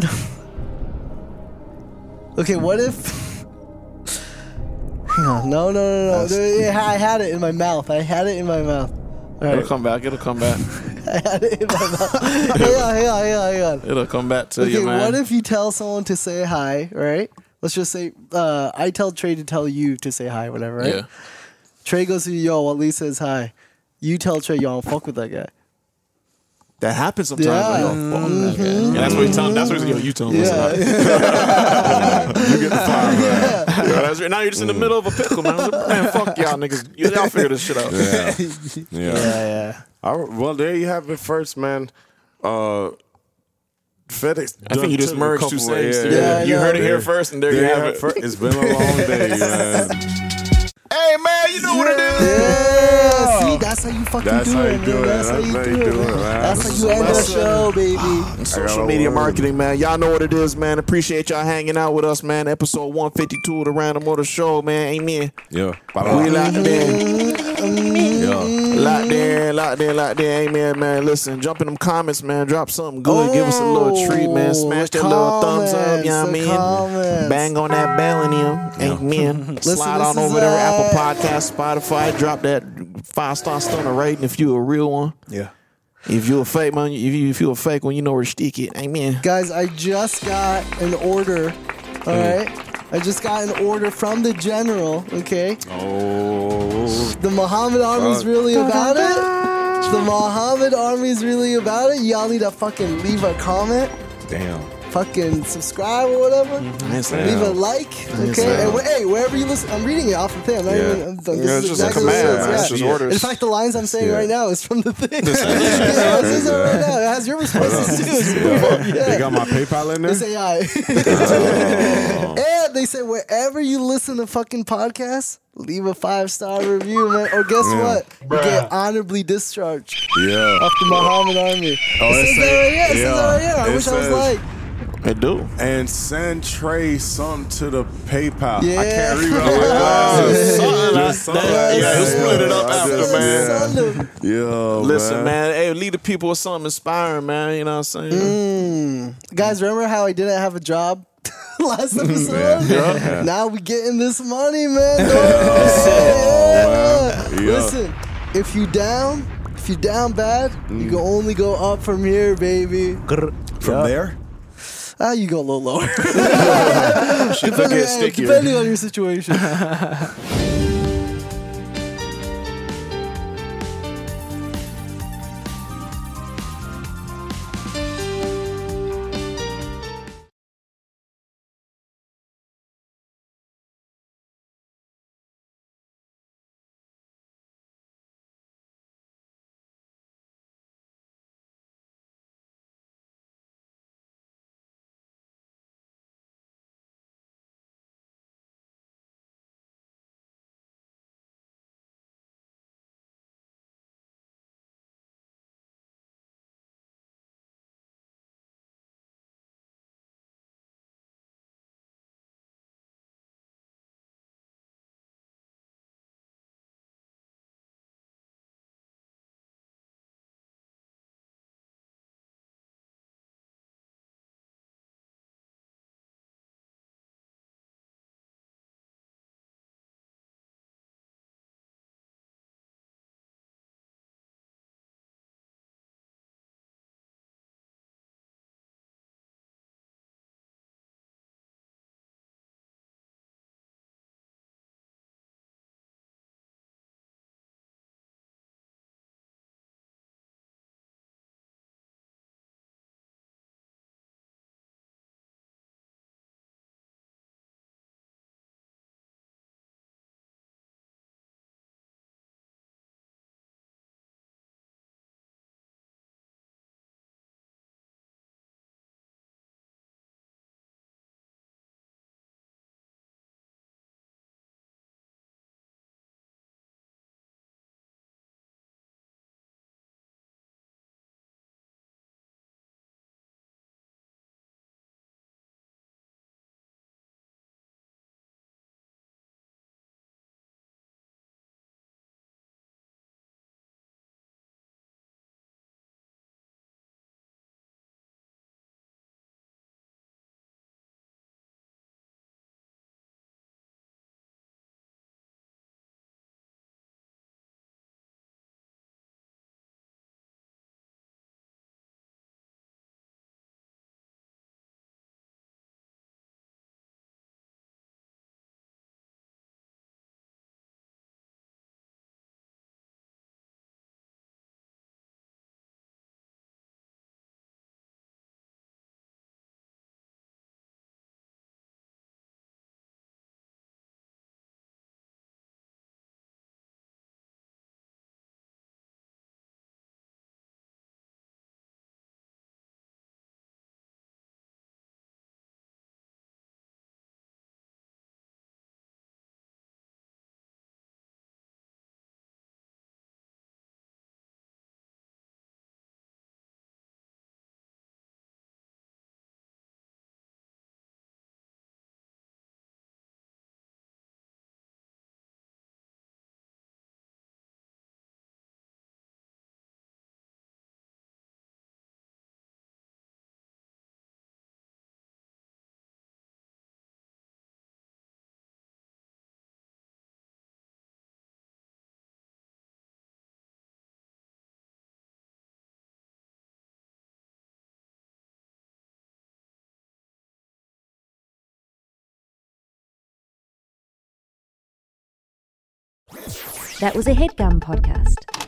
Speaker 5: Okay, what if? Hang on. No. Yeah, I had it in my mouth. All right.
Speaker 6: It'll come back.
Speaker 5: I had it in my mouth. Hang on.
Speaker 6: It'll come back to you, man.
Speaker 5: What if you tell someone to say hi, right? Let's just say I tell Trey to tell you to say hi, whatever, right?
Speaker 6: Yeah.
Speaker 5: Trey goes to you, "Yo, Wally says hi." You tell Trey, "Yo, I don't fuck with that guy."
Speaker 6: That happens sometimes.
Speaker 5: Yeah.
Speaker 6: Like, "Oh, fuck that guy." And that's what you tell him. That's what you tell him.
Speaker 5: Yeah.
Speaker 6: You get the fire, man. Yeah, that's right. Now you're just in the middle of a pickle, man. Man, fuck y'all niggas. Y'all figure this shit out.
Speaker 5: Yeah.
Speaker 4: Well, there you have it first, man. FedEx.
Speaker 6: I think you just merged two sayings together.
Speaker 5: Yeah,
Speaker 6: You heard it here first, and there you have it.
Speaker 4: It's been a long day, man.
Speaker 6: Hey, man, you know what it is.
Speaker 5: Yeah, see, that's how you fucking
Speaker 4: That's
Speaker 5: do
Speaker 4: how
Speaker 5: it,
Speaker 4: you
Speaker 5: man.
Speaker 4: do it.
Speaker 5: That's how you do it, man.
Speaker 4: man.
Speaker 5: That's how you end the show, baby.
Speaker 6: Social media marketing, man. Y'all know what it is, man. Appreciate y'all hanging out with us, man. Episode 152 of the Random Motor Show, man. Amen.
Speaker 4: Yeah.
Speaker 6: We locked in. Locked in. Amen, man. Listen, jump in them comments, man. Drop something good. Give us a little treat, man. Smash that little thumbs up, you know what I mean? Bang on that bell in him. Amen. Slide on over there, Apple Podcasts, Spotify. Drop that 5-star stunner rating if you a real one.
Speaker 13: Yeah.
Speaker 6: If you're a fake one, if you're a fake one, you know where to stick it. Amen.
Speaker 5: Guys, I just got an order. All right. I just got an order from the general. Okay.
Speaker 4: Oh.
Speaker 5: The Muhammad Army's really about it. The Muhammad Army's really about it. Y'all need to fucking leave a comment.
Speaker 4: Damn.
Speaker 5: Fucking subscribe or whatever. Leave a like. Okay. And hey, wherever you listen, I'm reading it off the thing. I'm not even.
Speaker 6: It's just a command, man. It's just orders.
Speaker 5: In fact, the lines I'm saying right now is from the thing. This is right now. It has your responses too.
Speaker 4: They got my PayPal in there?
Speaker 5: They say hi. And they say wherever you listen to fucking podcasts, leave a 5-star review, man. Or guess what? You get honorably discharged.
Speaker 4: Yeah.
Speaker 5: Off the Muhammad Army.
Speaker 4: Oh,
Speaker 5: it says that right here. It says that right here. I
Speaker 4: It
Speaker 5: wish I was
Speaker 4: says-
Speaker 5: like.
Speaker 6: I do.
Speaker 4: And send Trey something to the PayPal.
Speaker 5: Yeah.
Speaker 4: I can't read it on my glasses. Just something.
Speaker 6: Yeah, he'll split it up after, man.
Speaker 4: Yeah,
Speaker 6: Listen, man. Hey, lead the people with something inspiring, man. You know what I'm saying?
Speaker 5: Guys, remember how I didn't have a job last episode?
Speaker 4: Yeah.
Speaker 5: Now we getting this money, man.
Speaker 4: Yeah.
Speaker 5: Listen, if you down, if you're down bad, you can only go up from here, baby.
Speaker 16: From there?
Speaker 5: You go a little lower.
Speaker 6: Shit could get stickier.
Speaker 5: Depending on your situation.
Speaker 1: That was a HeadGum podcast.